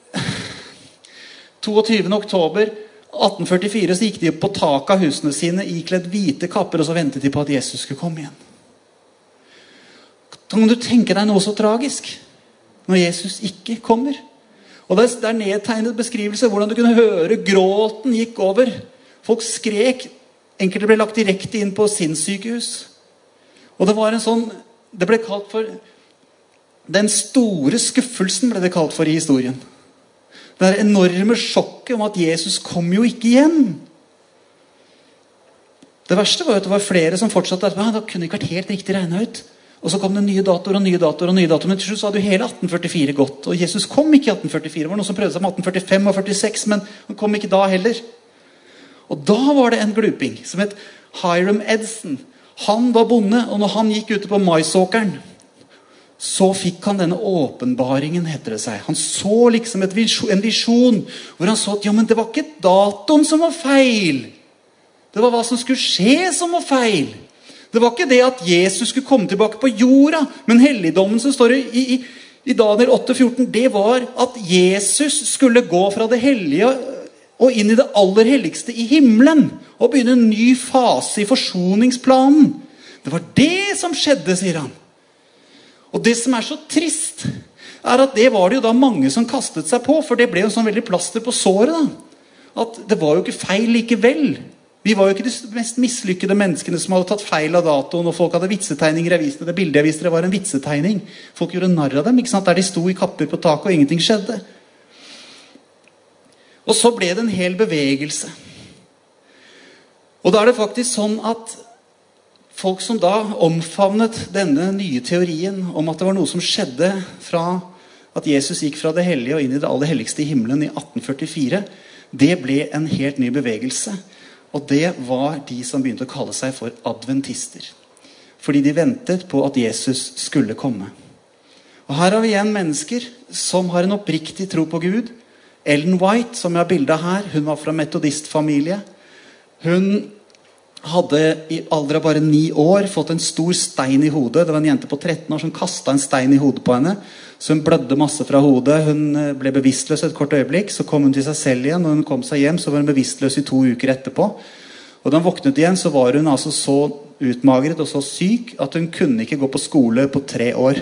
tjueåtte oktober atten førtifire, så gikk de på taket av husene sine, ikledd hvite kapper, og så ventet de på at Jesus skulle komme igjen. Kan du tenke deg noe så tragisk når Jesus ikke kommer? Og det er nedtegnet beskrivelse hvordan du kunne høre gråten gikk over. Folk skrek, enkelte ble lagt direkte inn på sinnssykehus. Og det var en sånn, det ble kalt for den store skuffelsen, ble det kalt for i historien. Det er enorme sjokket om at Jesus kom jo ikke igjen. Det verste var jo at det var flere som fortsatte at det kunne ikke vært helt riktig regnet ut. Og så kom det nye datoer og nye datoer og nye datoer. Men til slutt så hadde jo hele atten førtifire gått. Og Jesus kom ikke i atten førtifire. Det var noen som prøvde seg med atten førtifem og førtiseks, men han kom ikke da heller. Og da var det en gluping som het Hiram Edson. Han var bonde, og når han gikk ute på maisåkeren, så fikk han denne åpenbaringen, heter det seg. Han så liksom et visjon, en visjon, hvor han så at, ja, men det var ikke datoen som var feil. Det var hva som skulle skje som var feil. Det var ikke det at Jesus skulle komme tilbake på jorda, men helligdommen som står i, i, i Daniel åtte fjorten, det var at Jesus skulle gå fra det hellige og inn i det aller helligste i himmelen, og begynne en ny fase i forsoningsplanen. Det var det som skjedde, sier han. Og det som er så trist, er at det var det jo da mange som kastet seg på, for det ble jo sånn veldig plaster på såret da. At det var jo ikke feil likevel. Vi var jo ikke de mest mislykkede menneskene som hadde tatt feil av datoen, og folk hadde vitsetegninger. Jeg viste det bildet jeg viste det var en vitsetegning. Folk gjorde narr av dem, ikke sant? Der de sto i kapper på taket, og ingenting skjedde. Og så ble det en hel bevegelse. Og da er det faktisk sånn at folk som da omfavnet denne nye teorien om at det var noe som skjedde fra at Jesus gikk fra det hellige og inn i det aller helligste i himmelen i atten førtifire, det ble en helt ny bevegelse. Og det var de som begynte å kalle seg for adventister. Fordi de ventet på at Jesus skulle komme. Og her har vi igjen mennesker som har en oppriktig tro på Gud. Ellen White, som jeg har bildet her, hun var fra metodistfamilie. Hun hadde i alder av bare ni år fått en stor stein i hodet. Det var en jente på tretten år som kastet en stein i hodet på henne. Så hun blødde masse fra hodet. Hun ble bevisstløs et kort øyeblikk. Så kom hun til seg selv igjen. Når hun kom seg hjem, så var hun bevisstløs i to uker etterpå. Og da hun våknet igjen, så var hun altså så utmagret og så syk at hun kunne ikke gå på skole på tre år.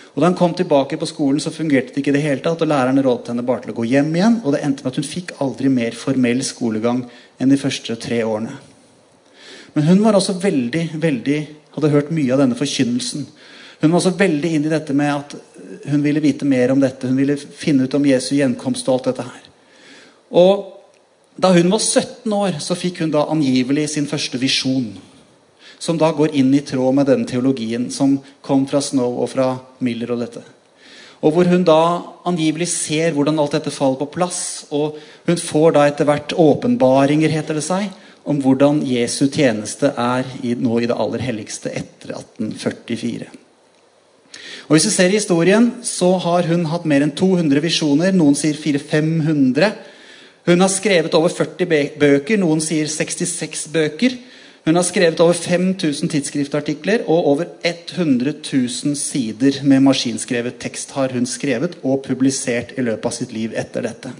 Og da hun kom tilbake på skolen, så fungerte det ikke det hele tatt, og læreren rådte henne bare til å gå hjem igjen, og det endte med at hun fikk aldri mer formell skolegang enn de første tre årene. Men hun var også veldig, veldig, hadde hørt mye av denne forkynnelsen. Hun var også veldig inne i dette med at hun ville vite mer om dette, hun ville finne ut om Jesu gjenkomst og alt dette her. Og da hun var sytten år, så fikk hun da angivelig sin første visjon, som da går inn i tråd med denne teologien som kom fra Snow og fra Miller og dette. Og hvor hun da angivelig ser hvordan alt dette faller på plass, og hun får da etter hvert åpenbaringer, heter det seg, om hvordan Jesu tjeneste er i, nå i det aller helligste etter atten førtifire. Og hvis vi ser i historien, så har hun hatt mer enn to hundre visjoner, noen sier fire til fem hundre. Hun har skrevet over førti bøker, noen sier sekstiseks bøker. Hun har skrevet over fem tusen tidsskriftartikler, og over hundre tusen sider med maskinskrevet tekst har hun skrevet og publisert i løpet av sitt liv etter dette.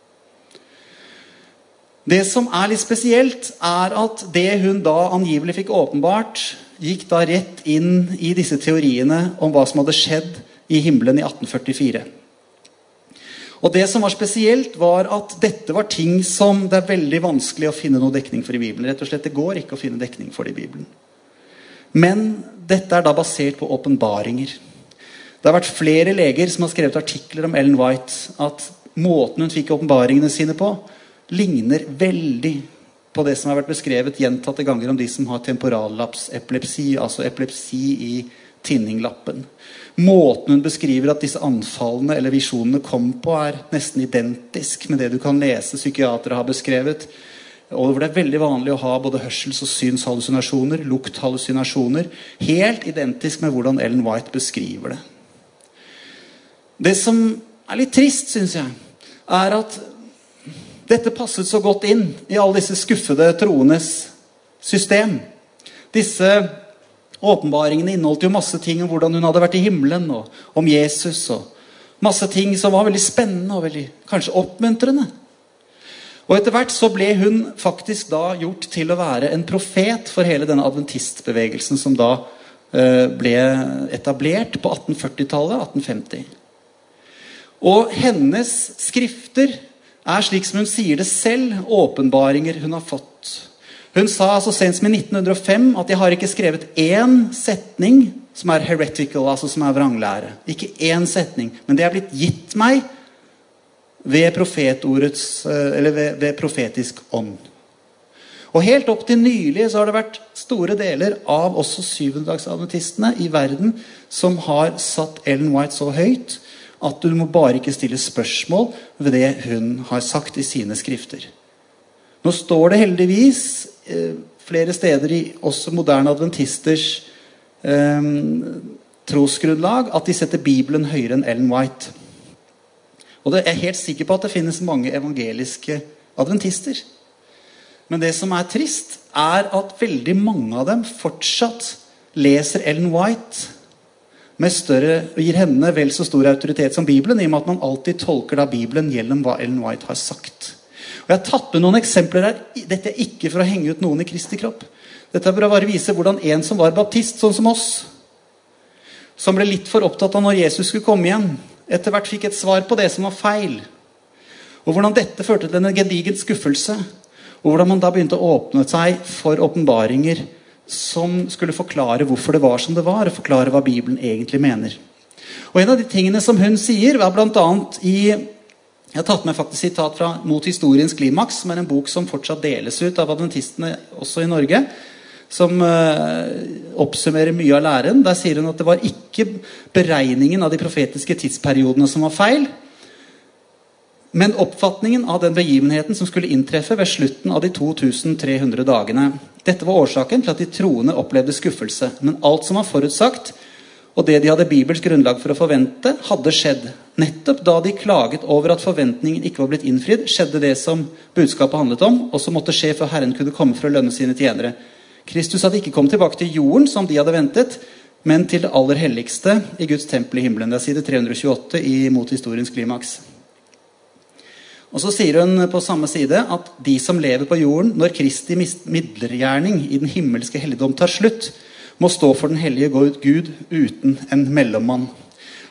Det som er litt spesielt er at det hun da angivelig fikk åpenbart, gikk da rett inn i disse teoriene om hva som hadde skjedd i himmelen i atten førtifire. Og det som var spesielt var at dette var ting som det er veldig vanskelig å finne noe dekning for i Bibelen. Rett og slett, det går ikke å finne dekning for det i Bibelen. Men dette er da basert på åpenbaringer. Det har vært flere leger som har skrevet artikler om Ellen White, at måten hun fikk åpenbaringene sine på, ligner veldig på det som har vært beskrevet gjentatte ganger om de som har temporallaps epilepsi, altså epilepsi i tinninglappen. Måten hun beskriver at disse anfallene eller visjonene kom på er nesten identisk med det du kan lese psykiatere har beskrevet, og hvor det er veldig vanlig å ha både hørsels- og synshallusinasjoner, lukthallusinasjoner, helt identisk med hvordan Ellen White beskriver det. Det som er litt trist, synes jeg, er at dette passet så godt inn i alle disse skuffede troendes system. Disse åpenbaringene inneholdt jo masse ting om hvordan hun hadde vært i himmelen, og om Jesus, og masse ting som var veldig spennende og veldig, kanskje oppmuntrende. Og etter hvert så ble hun faktisk da gjort til å være en profet for hele denne adventistbevegelsen som da eh, ble etablert på atten førti-tallet, atten femti. Og hennes skrifter er slik som hun sier det selv, åpenbaringer hun har fått. Hun sa altså sent som i nitten hundre og fem at jeg har ikke skrevet én setning som er heretical, altså som er vranglære. Ikke én setning, men det er blitt gitt meg ved profetordets, eller ved, ved profetisk ånd. Og helt opp til nylig så har det vært store deler av også syvendedagsadventistene i verden som har satt Ellen White så høyt at du må bare ikke stille spørsmål ved det hun har sagt i sine skrifter. Nå står det heldigvis eh, flere steder i også moderne adventisters eh, trosgrunnlag at de setter Bibelen høyere enn Ellen White. Og det er helt sikker på at det finnes mange evangeliske adventister. Men det som er trist er at veldig mange av dem fortsatt leser Ellen White med større, og gir henne vel så stor autoritet som Bibelen, i og med at man alltid tolker da Bibelen gjennom hva Ellen White har sagt. Og jeg har tatt med noen eksempler her. Dette er ikke for å henge ut noen i Kristi kropp. Dette er for å bare vise hvordan en som var baptist, sånn som oss, som ble litt for opptatt av når Jesus skulle komme igjen, etter hvert fikk et svar på det som var feil. Og hvordan dette førte til en gedigen skuffelse. Og hvordan man da begynte å åpne seg for åpenbaringer som skulle forklare hvorfor det var som det var, og forklare hva Bibelen egentlig mener. Og en av de tingene som hun sier var blant annet i, jeg har tatt med faktisk sitat fra Mot historiens klimaks, som er en bok som fortsatt deles ut av adventistene også i Norge, som uh, oppsummerer mye av læren. Der sier hun at det var ikke beregningen av de profetiske tidsperiodene som var feil, men oppfatningen av den begivenheten som skulle inntreffe ved slutten av de to tusen tre hundre dagene. Dette var årsaken til at de troende opplevde skuffelse, men alt som var forutsagt, og det de hadde bibelsk grunnlag for å forvente, hadde skjedd. Nettopp da de klaget over at forventningen ikke var blitt innfridd, skjedde det som budskapet handlet om, og som måtte skje for Herren kunne komme for å lønne sine tjenere. Kristus hadde ikke kommet tilbake til jorden som de hadde ventet, men til det aller helligste i Guds tempel i himmelen. Det er side tre hundre tjueåtte i Mot historiens klimaks. Og så sier hun på samme side at de som lever på jorden, når Kristi midlergjerning i den himmelske helligdom tar slutt, må stå for den hellige Gud uten en mellommann.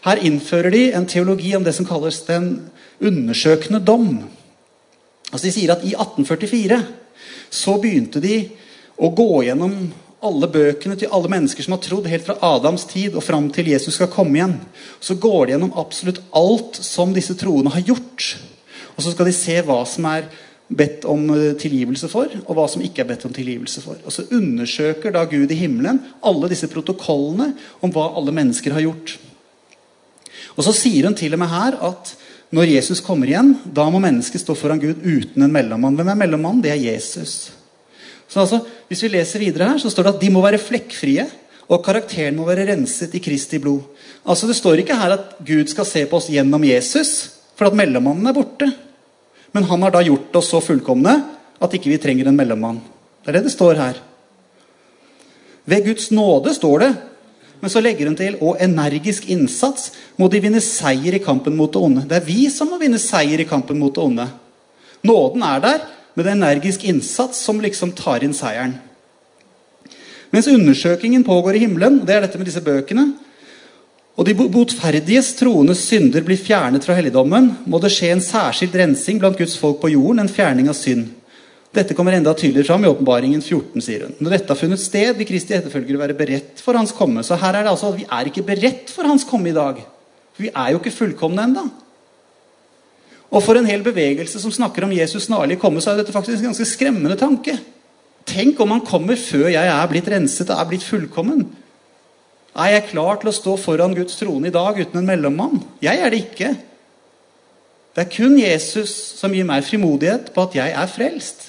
Her innfører de en teologi om det som kalles den undersøkende dom. Altså de sier at i atten førtifire så begynte de å gå gjennom alle bøkene til alle mennesker som har trodd helt fra Adams tid og frem til Jesus skal komme igjen. Så går de gjennom absolutt alt som disse troende har gjort. Og så skal de se hva som er bedt om tilgivelse for, og hva som ikke er bedt om tilgivelse for. Og så undersøker da Gud i himmelen alle disse protokollene om hva alle mennesker har gjort. Og så sier hun til og med her at når Jesus kommer igjen, da må mennesket stå foran Gud uten en mellommann. Hvem er mellommann? Det er Jesus. Så altså, hvis vi leser videre her, så står det at de må være flekkfrie, og karakteren må være renset i Kristi blod. Altså det står ikke her at Gud skal se på oss gjennom Jesus, for at mellommannen er borte. Men han har da gjort oss så fullkomne, at ikke vi trenger en mellommann. Det er det det står her. Ved Guds nåde står det, men så legger hun til, og energisk innsats må de vinne seier i kampen mot det onde. Det er vi som må vinne seier i kampen mot det onde. Nåden er der, med en energisk innsats som liksom tar inn seieren. Mens undersøkingen pågår i himmelen, det er dette med disse bøkene, og de botferdiges troendes synder blir fjernet fra helligdommen, må det skje en særskilt rensing blant Guds folk på jorden, en fjerning av synd. Dette kommer enda tydeligere fram i åpenbaringen fjorten, sier hun. Når dette har funnet sted, vil Kristi etterfølgere være beredt for hans komme. Så her er det altså at vi er ikke beredt for hans komme i dag. For vi er jo ikke fullkomne enda. Og for en hel bevegelse som snakker om Jesus snarlig komme, så er dette faktisk en ganske skremmende tanke. Tenk om han kommer før jeg er blitt renset og er blitt fullkommen. Er jeg klar til å stå foran Guds trone i dag uten en mellommann? Jeg er det ikke. Det er kun Jesus som gir meg frimodighet på at jeg er frelst.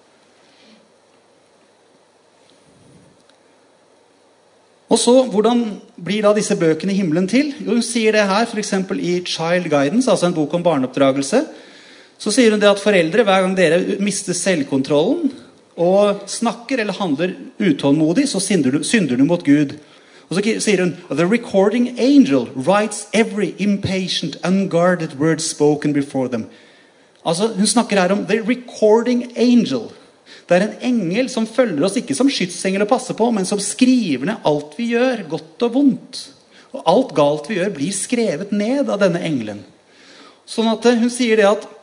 Og så, hvordan blir da disse bøkene i himmelen til? Jo, hun sier det her, for eksempel i Child Guidance, altså en bok om barneoppdragelse. Så sier hun det at foreldre, hver gang dere mister selvkontrollen, og snakker eller handler utålmodig, så synder du, synder du mot Gud. Og så sier hun, the recording angel writes every impatient, unguarded word spoken before them. Altså, hun snakker her om the recording angel. Det er en engel som følger oss, ikke som skytsengel å passe på, men som skriver ned alt vi gjør, godt og vondt. Og alt galt vi gjør blir skrevet ned av denne engelen. Sånn at hun sier det at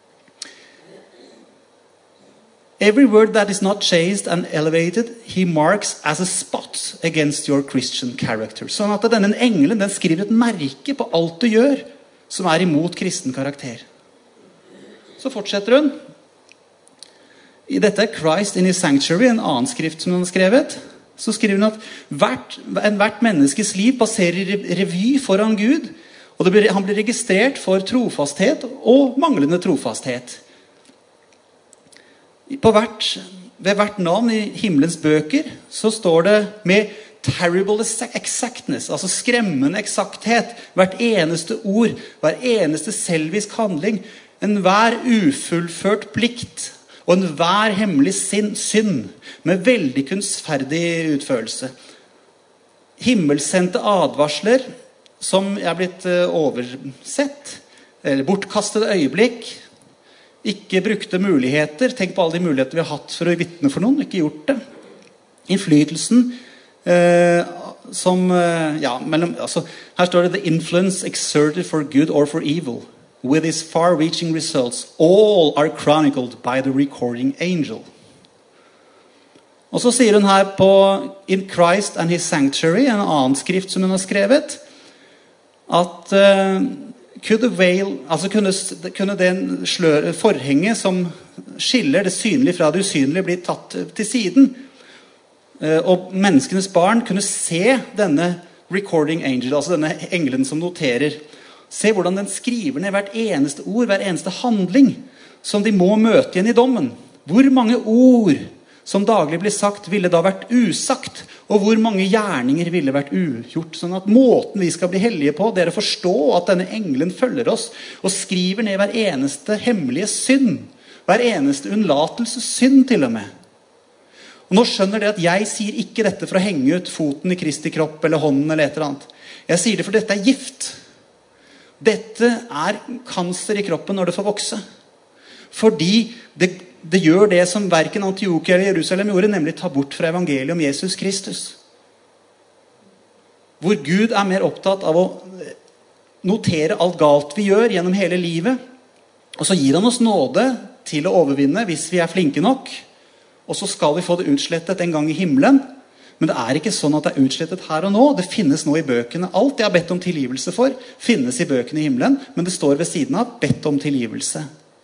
every word that is not chased and elevated, he marks as a spot against your Christian character. Sånn at denne engelen, den skriver et merke på alt du gjør, som er imot kristen karakter. Så fortsetter hun. I dette er Christ in his sanctuary, en annen skrift som hun har skrevet. Så skriver hun at hvert, hvert menneskes liv passerer revy foran Gud, og det blir, han blir registrert for trofasthet og manglende trofasthet. På hvert, ved hvert navn i himmelens bøker så står det med terrible exactness, altså skremmende eksakthet, hvert eneste ord, hver eneste selvisk handling, en hver ufullført plikt, og en hver hemmelig synd med veldig kunstferdig utførelse. Himmelsendte advarsler som er blitt oversett, eller bortkastede øyeblikk, ikke brukte muligheter, tenk på alle de muligheter vi har hatt for å vitne for noen, ikke gjort det. Innflytelsen eh, som, ja, mellom, altså, her står det the influence exerted for good or for evil. With his far-reaching results, all are chronicled by the recording angel. Og så sier hun her på In Christ and his sanctuary, en annen skrift som hun har skrevet, at uh, could the veil, altså kunne, kunne den slør, forhenget som skiller det synlige fra det usynlige bli tatt til siden, uh, og menneskenes barn kunne se denne recording angel, altså denne engelen som noterer. Se hvordan den skriver ned hvert eneste ord, hver eneste handling som de må møte igjen i dommen. Hvor mange ord som daglig blir sagt ville da vært usagt, og hvor mange gjerninger ville vært ugjort. Sånn at måten vi skal bli hellige på, det er å forstå at denne engelen følger oss og skriver ned hver eneste hemmelige synd, hver eneste unnlatelsessynd til og med. Og nå skjønner det at jeg sier ikke dette for å henge ut foten i Kristi kropp eller hånden eller et eller annet. Jeg sier det for dette er gift. Dette er kanser i kroppen når det får vokse. Fordi det, det gjør det som hverken Antiokia eller Jerusalem gjorde, nemlig ta bort fra evangeliet om Jesus Kristus. Hvor Gud er mer opptatt av å notere alt galt vi gjør gjennom hele livet. Og så gir han oss nåde til å overvinne hvis vi er flinke nok. Og så skal vi få det utslettet en gang i himmelen. Men det er ikke sånn at det er utslettet her og nå. Det finnes nå i bøkene. Alt jeg har bedt om tilgivelse for, finnes i bøkene i himmelen. Men det står ved siden av bedt om tilgivelse.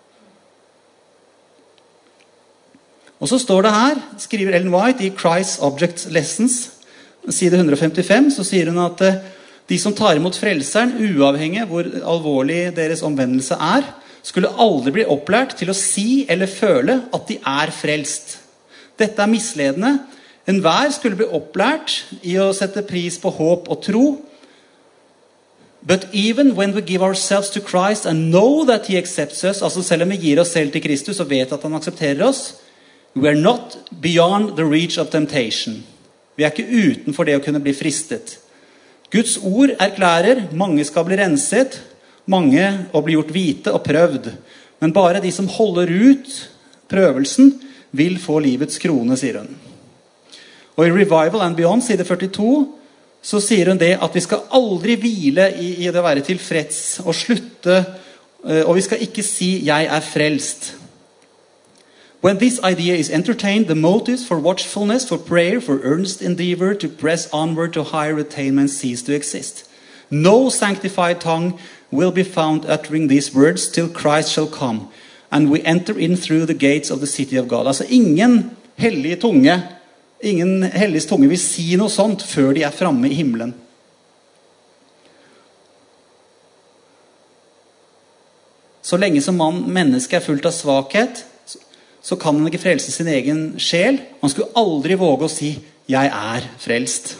Og så står det her, skriver Ellen White i Christ's Object Lessons, side one fifty-five, så sier hun at de som tar imot frelseren, uavhengig hvor alvorlig deres omvendelse er, skulle aldri bli opplært til å si eller føle at de er frelst. Dette er misledende. Enhver skulle bli opplært i å sette pris på håp og tro. But even when we give ourselves to Christ and know that he accepts us, altså selv om vi gir oss selv til Kristus og vet at han aksepterer oss, we are not beyond the reach of temptation. Vi er ikke utenfor det å kunne bli fristet. Guds ord erklærer, mange skal bli renset, mange å bli gjort hvite og prøvd. Men bare de som holder ut prøvelsen vil få livets krone, sier hun. Og i Revival and Beyond, side førtito, så sier hun det at vi skal aldri hvile i, i det å være tilfreds og slutte, og vi skal ikke si «jeg er frelst». When this idea is entertained, the motives for watchfulness, for prayer, for earnest endeavor to press onward to higher attainment cease to exist. No sanctified tongue will be found uttering these words till Christ shall come, and we enter in through the gates of the city of God. Altså ingen hellige tunge, ingen helliges tunge vil si noe sånt før de er framme i himmelen. Så lenge som man, menneske er fullt av svakhet, så kan han ikke frelse sin egen sjel. Han skulle aldri våge å si, jeg er frelst.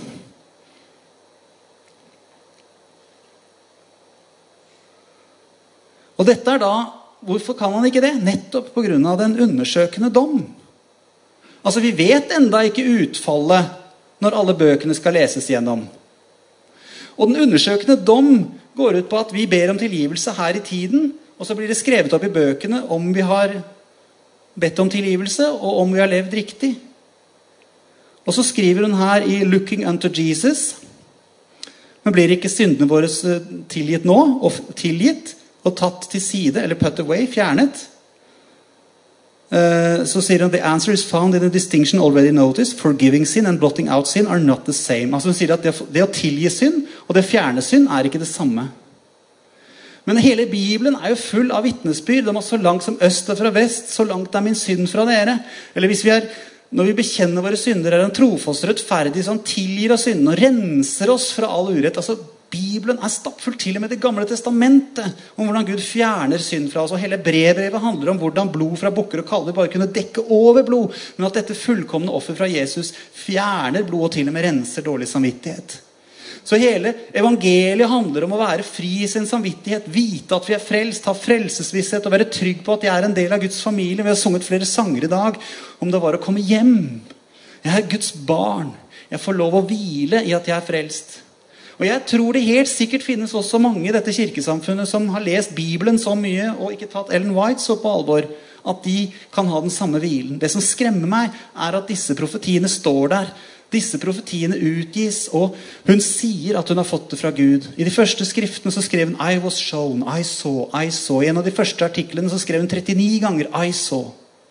Og dette er da, hvorfor kan han ikke det? Nettopp på grunn av den undersøkende dom. Altså vi vet enda ikke utfallet når alle bøkene skal leses gjennom. Og den undersøkende dom går ut på at vi ber om tilgivelse her i tiden, og så blir det skrevet opp i bøkene om vi har bedt om tilgivelse, og om vi har levd riktig. Og så skriver hun her i Looking unto Jesus, men blir ikke syndene våre tilgitt nå, og tilgitt, og tatt til side, eller put away, fjernet. Uh, så sier hun, the answer is found in a distinction already noticed, forgiving sin and blotting out sin are not the same. Altså hun sier at det, det å tilgi synd, og det fjerne synd er ikke det samme. Men hele Bibelen er jo full av vittnesbyrd om at så langt som øst og fra vest, så langt er min synd fra dere. Eller hvis vi er, når vi bekjenner våre synder, er han trofast og rettferdig, så han tilgir oss synden og renser oss fra all urett. Altså, Bibelen er stappfull til og med det gamle testamentet, om hvordan Gud fjerner synd fra oss. Og hele brevbrevet handler om hvordan blod fra bukker og kalver bare kunne dekke over blod, men at dette fullkomne offer fra Jesus fjerner blod og til og med renser dårlig samvittighet. Så hele evangeliet handler om å være fri i sin samvittighet, vite at vi er frelst, ha frelsesvisshet og være trygg på at jeg er en del av Guds familie. Vi har sunget flere sanger i dag om det var å komme hjem. Jeg er Guds barn. Jeg får lov å hvile i at jeg er frelst. Og jeg tror det helt sikkert finnes også mange i dette kirkesamfunnet som har lest Bibelen så mye og ikke tatt Ellen White så på alvor, at de kan ha den samme hvilen. Det som skremmer meg er at disse profetiene står der. Disse profetiene utgis, og hun sier at hun har fått det fra Gud. I de første skriftene så skrev hun I was shown, I saw, I saw. I en av de første artiklene så skrev hun trettini ganger I saw.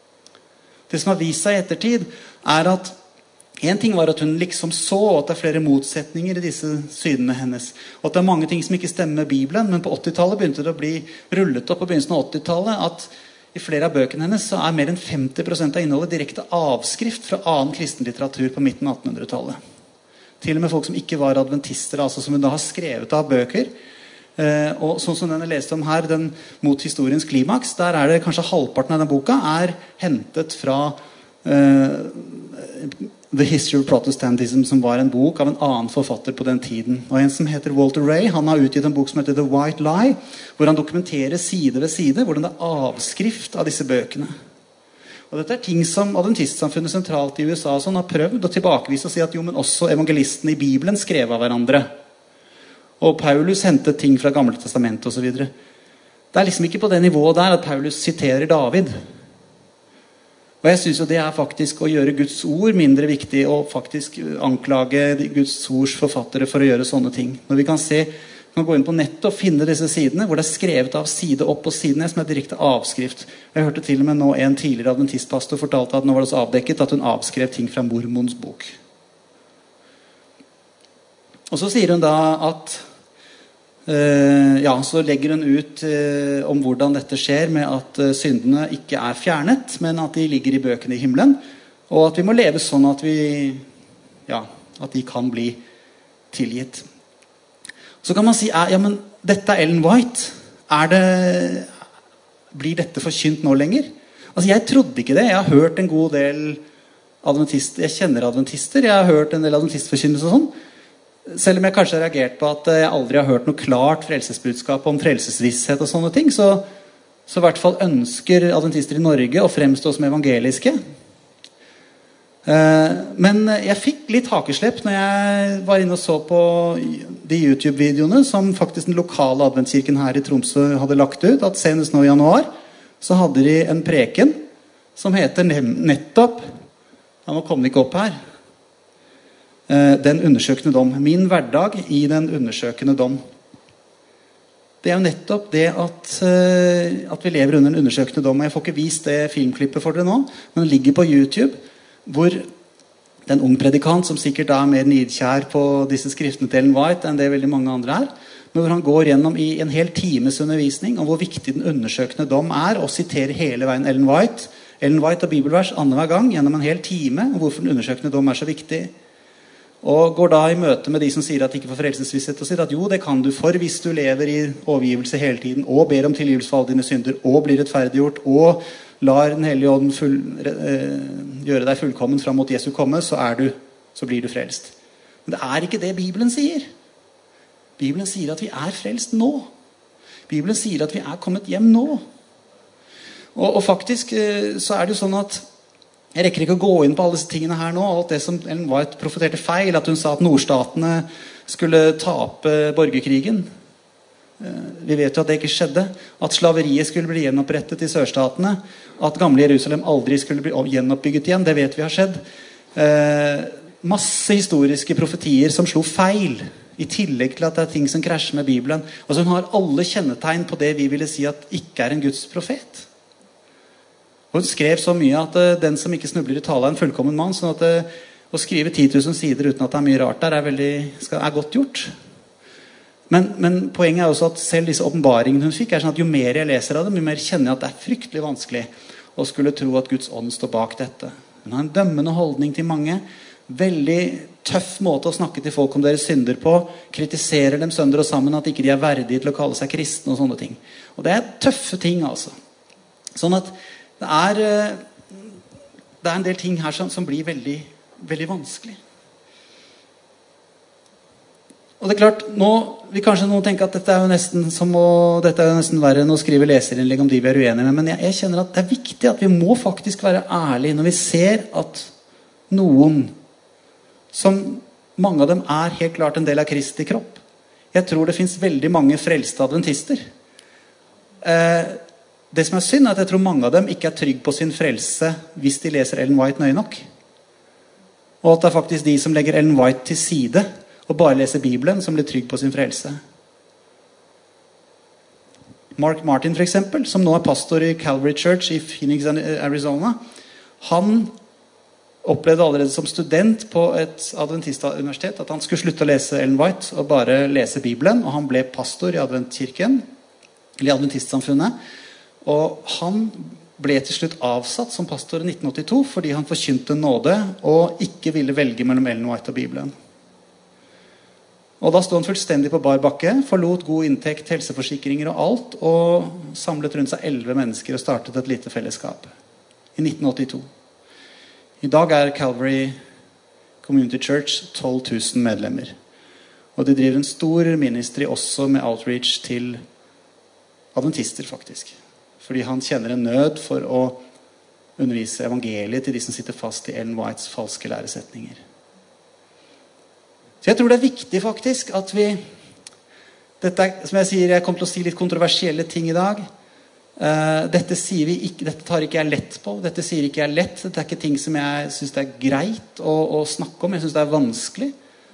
Det som har vist seg i ettertid er at en ting var at hun liksom så at det er flere motsetninger i disse synene hennes. Og at det er mange ting som ikke stemmer med Bibelen, men på åttitallet begynte det å bli rullet opp på begynnelsen av åttitallet at i flere av bøkene hennes så er mer enn femti prosent av innholdet direkte avskrift fra annen kristen litteratur på midten av attenhundretallet. Til og med folk som ikke var adventister, altså som hun da har skrevet av bøker. Eh, og sånn som den jeg leste om her, den Mot historiens klimaks, der er det kanskje halvparten av den boka er hentet fra eh, The History of Protestantism, som var en bok av en annen forfatter på den tiden. Og en som heter Walter Ray, han har utgitt en bok som heter The White Lie, hvor han dokumenterer side ved side hvordan det er avskrift av disse bøkene. Og dette er ting som adventistsamfunnet sentralt i U S A sånn, har prøvd å tilbakevise og si at jo, men også evangelistene i Bibelen skrev av hverandre. Og Paulus hentet ting fra Gamle testamentet og så videre. Det er liksom ikke på det nivået der at Paulus siterer David. Og jeg synes jo det er faktisk å gjøre Guds ord mindre viktig, og faktisk anklage Guds ords forfattere for å gjøre sånne ting. Når vi kan se Du kan gå inn på nettet og finne disse sidene, hvor det er skrevet av side opp og side ned, som er direkte avskrift. Jeg hørte til og med nå en tidligere adventistpastor fortalte at nå var det så avdekket at hun avskrev ting fra mormons bok. Og så sier hun da at Uh, ja, så legger hun ut uh, om hvordan dette skjer med at uh, syndene ikke er fjernet, men at de ligger i bøkene i himmelen, og at vi må leve sånn at vi ja, at de kan bli tilgitt. Så kan man si, ja, men dette er Ellen White, er det, blir dette forkynt nå lenger? Altså, jeg trodde ikke det. Jeg har hørt en god del adventister, jeg kjenner adventister, jeg har hørt en del adventistforkynnelse og sånn. Selv om jeg kanskje har reagert på at jeg aldri har hørt noe klart frelsesbudskap om frelsesvisshet og sånne ting, så, så i hvert fall ønsker adventister i Norge å fremstå som evangeliske. Men jeg fikk litt hakeslepp når jeg var inne og så på de YouTube-videoene som faktisk den lokale adventskirken her i Tromsø hadde lagt ut, at senest nå i januar så hadde de en preken som heter nettopp, ja, nå kom det ikke opp her, den undersøkende dom. Min hverdag i den undersøkende dom. Det er jo nettopp det at, at vi lever under en undersøkende dom. Jeg får ikke vist det filmklippet for dere nå, men det ligger på YouTube, hvor det er en ung predikant som sikkert er mer nidkjær på disse skriftene til Ellen White enn det veldig mange andre er, men hvor han går gjennom i en hel times undervisning om hvor viktig den undersøkende dom er, og siterer hele veien Ellen White, Ellen White og bibelvers annenhver gang gjennom en hel time, og hvorfor den undersøkende dom er så viktig. Og går da i møte med de som sier at de ikke får frelsesvisshet, og sier at jo, det kan du for hvis du lever i overgivelse hele tiden, og ber om tilgivelse for alle dine synder, og blir rettferdiggjort, og lar den hellige ånd full, eh, gjøre deg fullkommen fram mot Jesu komme, så, er du, så blir du frelst. Men det er ikke det Bibelen sier. Bibelen sier at vi er frelst nå. Bibelen sier at vi er kommet hjem nå. Og, og faktisk eh, så er det jo sånn at jeg rekker ikke å gå inn på alle disse tingene her nå, alt det som Ellen White profeterte feil, at hun sa at nordstatene skulle tape borgerkrigen. Vi vet jo at det ikke skjedde. At slaveriet skulle bli gjenopprettet i sørstatene. At gamle Jerusalem aldri skulle bli gjenoppbygget igjen, det vet vi har skjedd. Eh, masse historiske profetier som slo feil, i tillegg til at det er ting som krasjer med Bibelen. Altså hun har alle kjennetegn på det vi ville si at ikke er en Guds profet. Og hun skrev så mye at uh, den som ikke snubler i tale er en fullkommen mann, sånn at uh, å skrive ti tusen sider uten at det er mye rart der er, veldig, skal, er godt gjort. Men, men poenget er også at selv disse åpenbaringene hun fikk er sånn at jo mer jeg leser av dem, jo mer kjenner jeg at det er fryktelig vanskelig å skulle tro at Guds ånd står bak dette. Hun har en dømmende holdning til mange, veldig tøff måte å snakke til folk om deres synder på, kritiserer dem sønder og sammen at ikke de er verdige til å kalle seg kristne og sånne ting. Og det er tøffe ting altså. Sånn at Det er, det er en del ting her som, som blir veldig, veldig vanskelig. Og det er klart, nå vil kanskje noen tenke at dette er jo nesten, som å, dette er jo nesten verre enn å skrive leserinnlegg om de vi er uenige med, men jeg, jeg kjenner at det er viktig at vi må faktisk være ærlige når vi ser at noen, som mange av dem er helt klart en del av Kristi kropp. Jeg tror det finnes veldig mange frelste adventister. Eh, Det som er synd er at jeg tror mange av dem ikke er trygg på sin frelse hvis de leser Ellen White nøye nok. Og at det er faktisk de som legger Ellen White til side og bare leser Bibelen som blir trygg på sin frelse. Mark Martin for eksempel, som nå er pastor i Calvary Church i Phoenix, Arizona, han opplevde allerede som student på et adventistuniversitet at han skulle slutte å lese Ellen White og bare lese Bibelen, og han ble pastor i adventkirken, eller i adventistsamfunnet. Og han ble til slutt avsatt som pastor i nitten åttito fordi han forkynte nåde og ikke ville velge mellom Ellen White og Bibelen. Og da stod han fullstendig på bar bakke, forlot god inntekt, helseforsikringer og alt, og samlet rundt seg elleve mennesker og startet et lite fellesskap i nitten åttito. I dag er Calvary Community Church tolv tusen medlemmer. Og de driver en stor ministry også med outreach til adventister faktisk. Fordi han kjenner en nød for å undervise evangeliet til de som sitter fast i Ellen Whites falske læresetninger. Så jeg tror det er viktig faktisk at vi, dette er, som jeg sier, jeg kommer til å si litt kontroversielle ting i dag. Uh, dette sier vi ikke, dette tar ikke jeg lett på, dette sier ikke jeg lett, dette er ikke ting som jeg synes det er greit å, å snakke om, jeg synes det er vanskelig.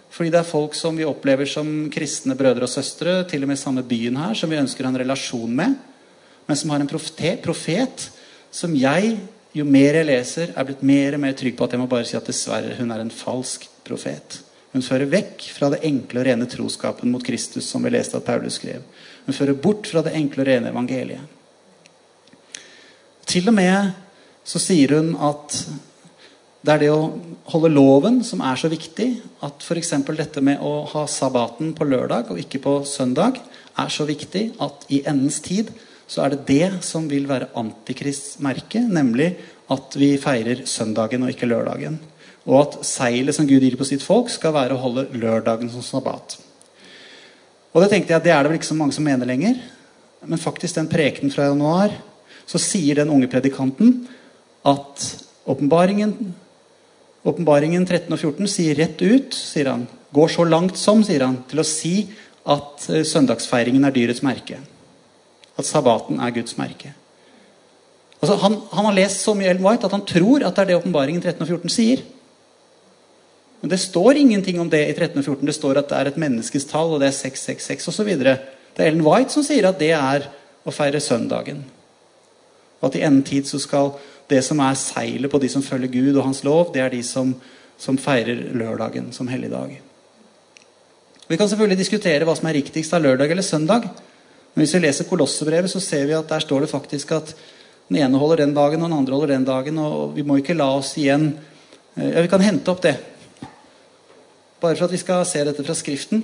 Fordi det er folk som vi opplever som kristne brødre og søstre, til og med i samme byen her, som vi ønsker en relasjon med, men som har en profet, profet som jeg, jo mer jeg leser, er blitt mer og mer trygg på at jeg må bare si at dessverre, hun er en falsk profet. Hun fører vekk fra det enkle og rene troskapen mot Kristus, som vi leste at Paulus skrev. Hun fører bort fra det enkle og rene evangeliet. Til og med så sier hun at det er det å holde loven som er så viktig, at for eksempel dette med å ha sabbaten på lørdag og ikke på søndag er så viktig at i endens tid så er det det som vil være antikrists merke, nemlig at vi feirer søndagen og ikke lørdagen. Og at seilet som Gud gir på sitt folk skal være å holde lørdagen som sabbat. Og det tenkte jeg at det er det vel ikke så mange som mener lenger, men faktisk den preken fra januar, så sier den unge predikanten at åpenbaringen Åpenbaringen tretten og fjorten sier rett ut, sier han, går så langt som, sier han, til å si at søndagsfeiringen er dyrets merke. At sabbaten er Guds merke. Altså, han, han har lest så mye Ellen White at han tror at det er det åpenbaringen tretten og fjorten sier. Men det står ingenting om det i tretten og fjorten. Det står at det er et menneskes tall, og det er seks seks seks og så videre. Det er Ellen White som sier at det er å feire søndagen. Og at i enden tid så skal det som er seilet på de som følger Gud og hans lov, det er de som, som feirer lørdagen som helligdag. Vi kan selvfølgelig diskutere hva som er riktigst av lørdag eller søndag. Men hvis vi leser Kolossebrevet, så ser vi at der står det faktisk at den ene holder den dagen, og den andre holder den dagen, og vi må ikke la oss igjen. Ja, vi kan hente opp det. Bare for at vi skal se dette fra skriften.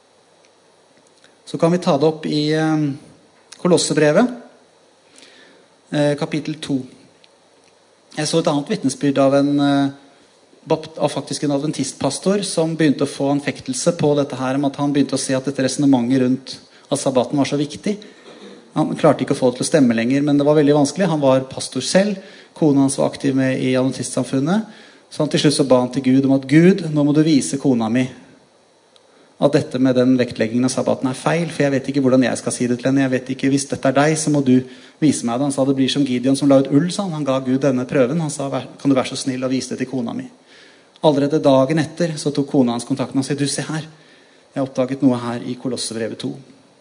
Så kan vi ta det opp i eh, Kolossebrevet, eh, kapittel to. Jeg så et annet vittnesbyrd av, en, av faktisk en adventistpastor som begynte å få anfektelse på dette her, om at han begynte å se at dette resonemanget rundt at sabbaten var så viktig. Han klarte ikke å få det til å stemme lenger, men det var veldig vanskelig. Han var pastor selv, kona hans var aktiv med i adventistsamfunnet, så han til slutt så ba han til Gud om at Gud, nå må du vise kona mi at dette med den vektleggingen av sabbaten er feil, for jeg vet ikke hvordan jeg skal si det til henne. Jeg vet ikke, hvis dette er deg, så må du vise meg det. Han sa det blir som Gideon som la ut ull, sa han. Han ga Gud denne prøven. Han sa, kan du være så snill og vise det til kona mi? Allerede dagen etter så tok kona hans kontakten og sa, du, se her, jeg har oppdaget noe her i Kolossebrevet to.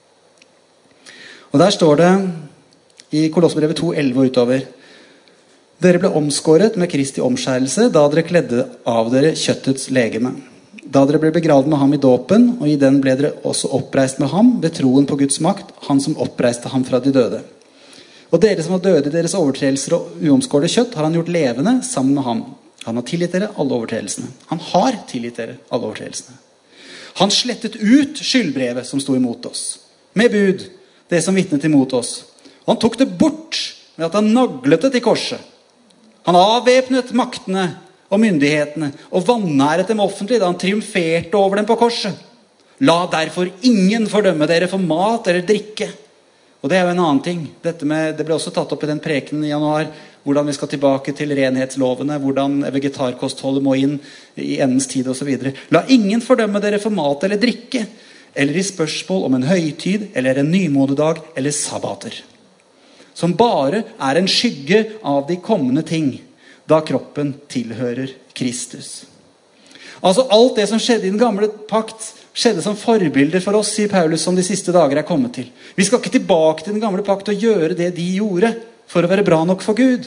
Og der står det i Kolossebrevet to, elleve og utover, dere ble omskåret med Kristi omskjærelse da dere kledde av dere kjøttets legeme. Da dere ble begravd med ham i dåpen, og i den ble dere også oppreist med ham, ved troen på Guds makt, han som oppreiste ham fra de døde. Og dere som var døde i deres overtredelser og uomskårede kjøtt, har han gjort levende sammen med ham. Han har tilgitt dere alle overtredelsene. Han har tilgitt dere alle overtredelsene. Han slettet ut skyldbrevet som sto imot oss, med bud, det som vittnet imot oss. Og han tok det bort ved at han naglet det til korset. Han avvæpnet maktene og myndighetene, og vanæret dem offentlig da han triumferte over dem på korset. La derfor ingen fordømme dere for mat eller drikke. Og det er jo en annen ting. Dette med, det ble også tatt opp i den prekenen i januar, hvordan vi skal tilbake til renhetslovene, hvordan vegetarkostholdet må inn i endens tid og så videre. La ingen fordømme dere for mat eller drikke, eller i spørsmål om en høytid, eller en nymånedag, eller sabbater. Som bare er en skygge av de kommende ting, da kroppen tilhører Kristus. Altså alt det som skjedde i den gamle pakt, skjedde som forbilder for oss, sier Paulus, som de siste dager er kommet til. Vi skal ikke tilbake til den gamle pakt og gjøre det de gjorde for å være bra nok for Gud.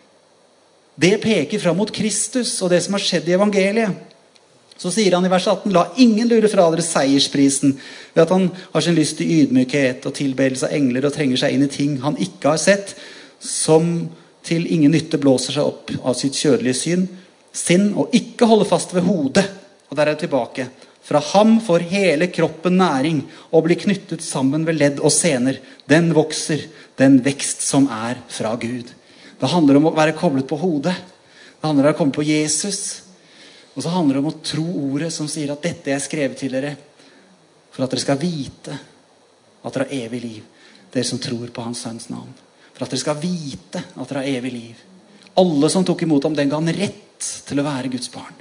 Det peker fram mot Kristus og det som har skjedd i evangeliet. Så sier han i vers atten, la ingen lure fra dere seiersprisen ved at han har sin lyst i ydmykhet og tilbedelse av engler og trenger seg inn i ting han ikke har sett, som til ingen nytte blåser seg opp av sitt kjødelige syn, sinn, og ikke holde fast ved hodet. Og der er det tilbake. Fra ham får hele kroppen næring og blir knyttet sammen ved ledd og sener. Den vokser, den vekst som er fra Gud. Det handler om å være koblet på hodet. Det handler om å komme på Jesus. Og så handler det om å tro ordet som sier at dette er skrevet til dere, for at dere skal vite at dere har evig liv. Dere som tror på hans sønns navn. For at dere skal vite at dere har evig liv. Alle som tok imot ham, den ga han rett til å være Guds barn.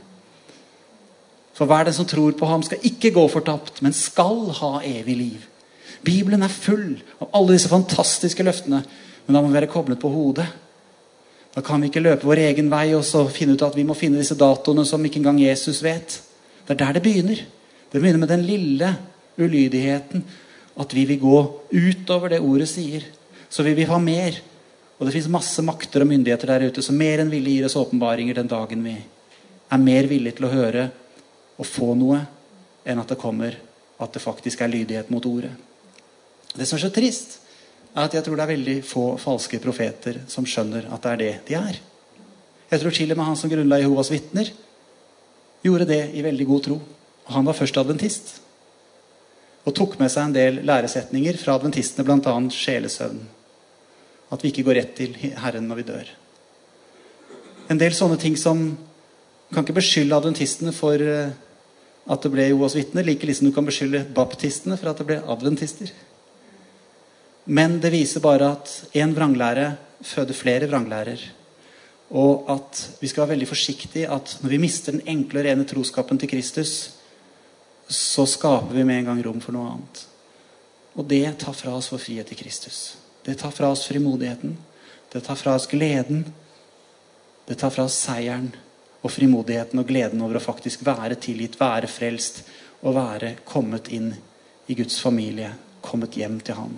For hver den som tror på ham skal ikke gå fortapt, men skal ha evig liv. Bibelen er full av alle disse fantastiske løftene, men da må vi være koblet på hodet. Da kan vi ikke løpe vår egen vei og så finne ut at vi må finne disse datoene som ikke engang Jesus vet. Det er der det begynner. Det begynner med den lille ulydigheten, at vi vil gå utover det ordet sier. Så vi vil ha mer. Og det finnes masse makter og myndigheter der ute som mer enn villig gir oss åpenbaringer den dagen vi er mer villige til å høre og få noe, enn at det kommer at det faktisk er lydighet mot ordet. Det som er så trist, er at jeg tror det er veldig få falske profeter som skjønner at det er det de er. Jeg tror til og med han som grunnla Jehovas vitner gjorde det i veldig god tro. Og han var først adventist. Og tok med seg en del læresetninger fra adventistene, blant annet sjelesøvn. At vi ikke går rett til Herren når vi dør. En del sånne ting som kan ikke beskylde adventistene for at det ble Jehovas vitner, like liksom du kan beskylde baptistene for at det ble adventister. Men det viser bare at en vranglære føder flere vranglærer. Og at vi skal være veldig forsiktige at når vi mister den enkle og rene troskapen til Kristus, så skaper vi med en gang rom for noe annet. Og det tar fra oss vår frihet til Kristus. Det tar fra oss frimodigheten. Det tar fra oss gleden. Det tar fra oss seieren og frimodigheten og gleden over å faktisk være tilgitt, være frelst og være kommet inn i Guds familie, kommet hjem til Han.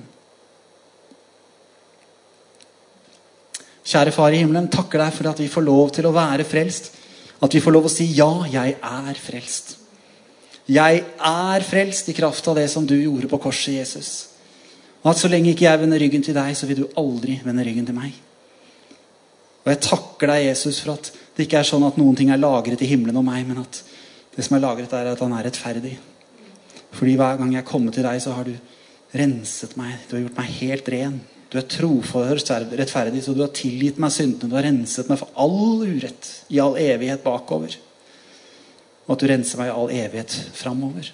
Kjære Far i himmelen, takker deg for at vi får lov til å være frelst. At vi får lov å si, ja, jeg er frelst. Jeg er frelst i kraft av det som du gjorde på korset, Jesus. Og at så lenge ikke jeg vender ryggen til deg, så vil du aldri vende ryggen til meg. Og jeg takker deg, Jesus, for at det ikke er sånn at noen ting er lagret i himmelen om meg, men at det som er lagret er at han er rettferdig. Fordi hver gang jeg kommer til deg, så har du renset meg. Du har gjort meg helt ren. Du er trofast og rettferdig, så du har tilgitt meg syndene. Du har renset meg for all urett i all evighet bakover. Og at du renser meg i all evighet framover.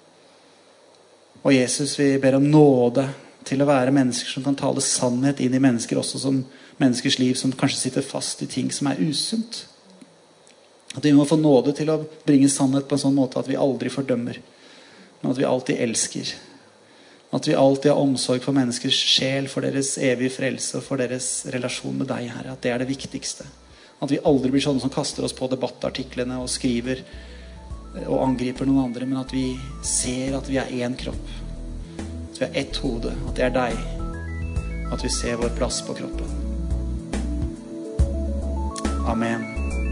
Og Jesus, vi ber om nåde til å være mennesker som kan tale sannhet inn i mennesker, også som menneskers liv som kanskje sitter fast i ting som er usunt. At vi må få nåde til å bringe sannhet på en sånn måte at vi aldri fordømmer, men at vi alltid elsker. At vi alltid har omsorg for menneskers sjel, for deres evige frelse og for deres relasjon med deg, Herre. At det er det viktigste. At vi aldri blir sånne som kaster oss på debattartiklene og skriver og angriper noen andre, men at vi ser at vi er en kropp. At vi er ett hode. At det er deg. At vi ser vår plass på kroppen. Amen.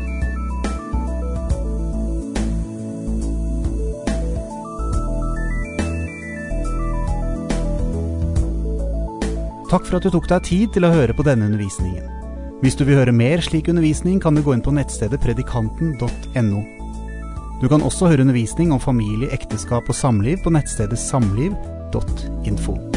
Takk for at du tok deg tid til å høre på denne undervisningen. Hvis du vil høre mer slik undervisning, kan du gå inn på nettstedet predikanten punktum no. Du kan også høre undervisning om familie, ekteskap og samliv på nettstedet samliv punktum info.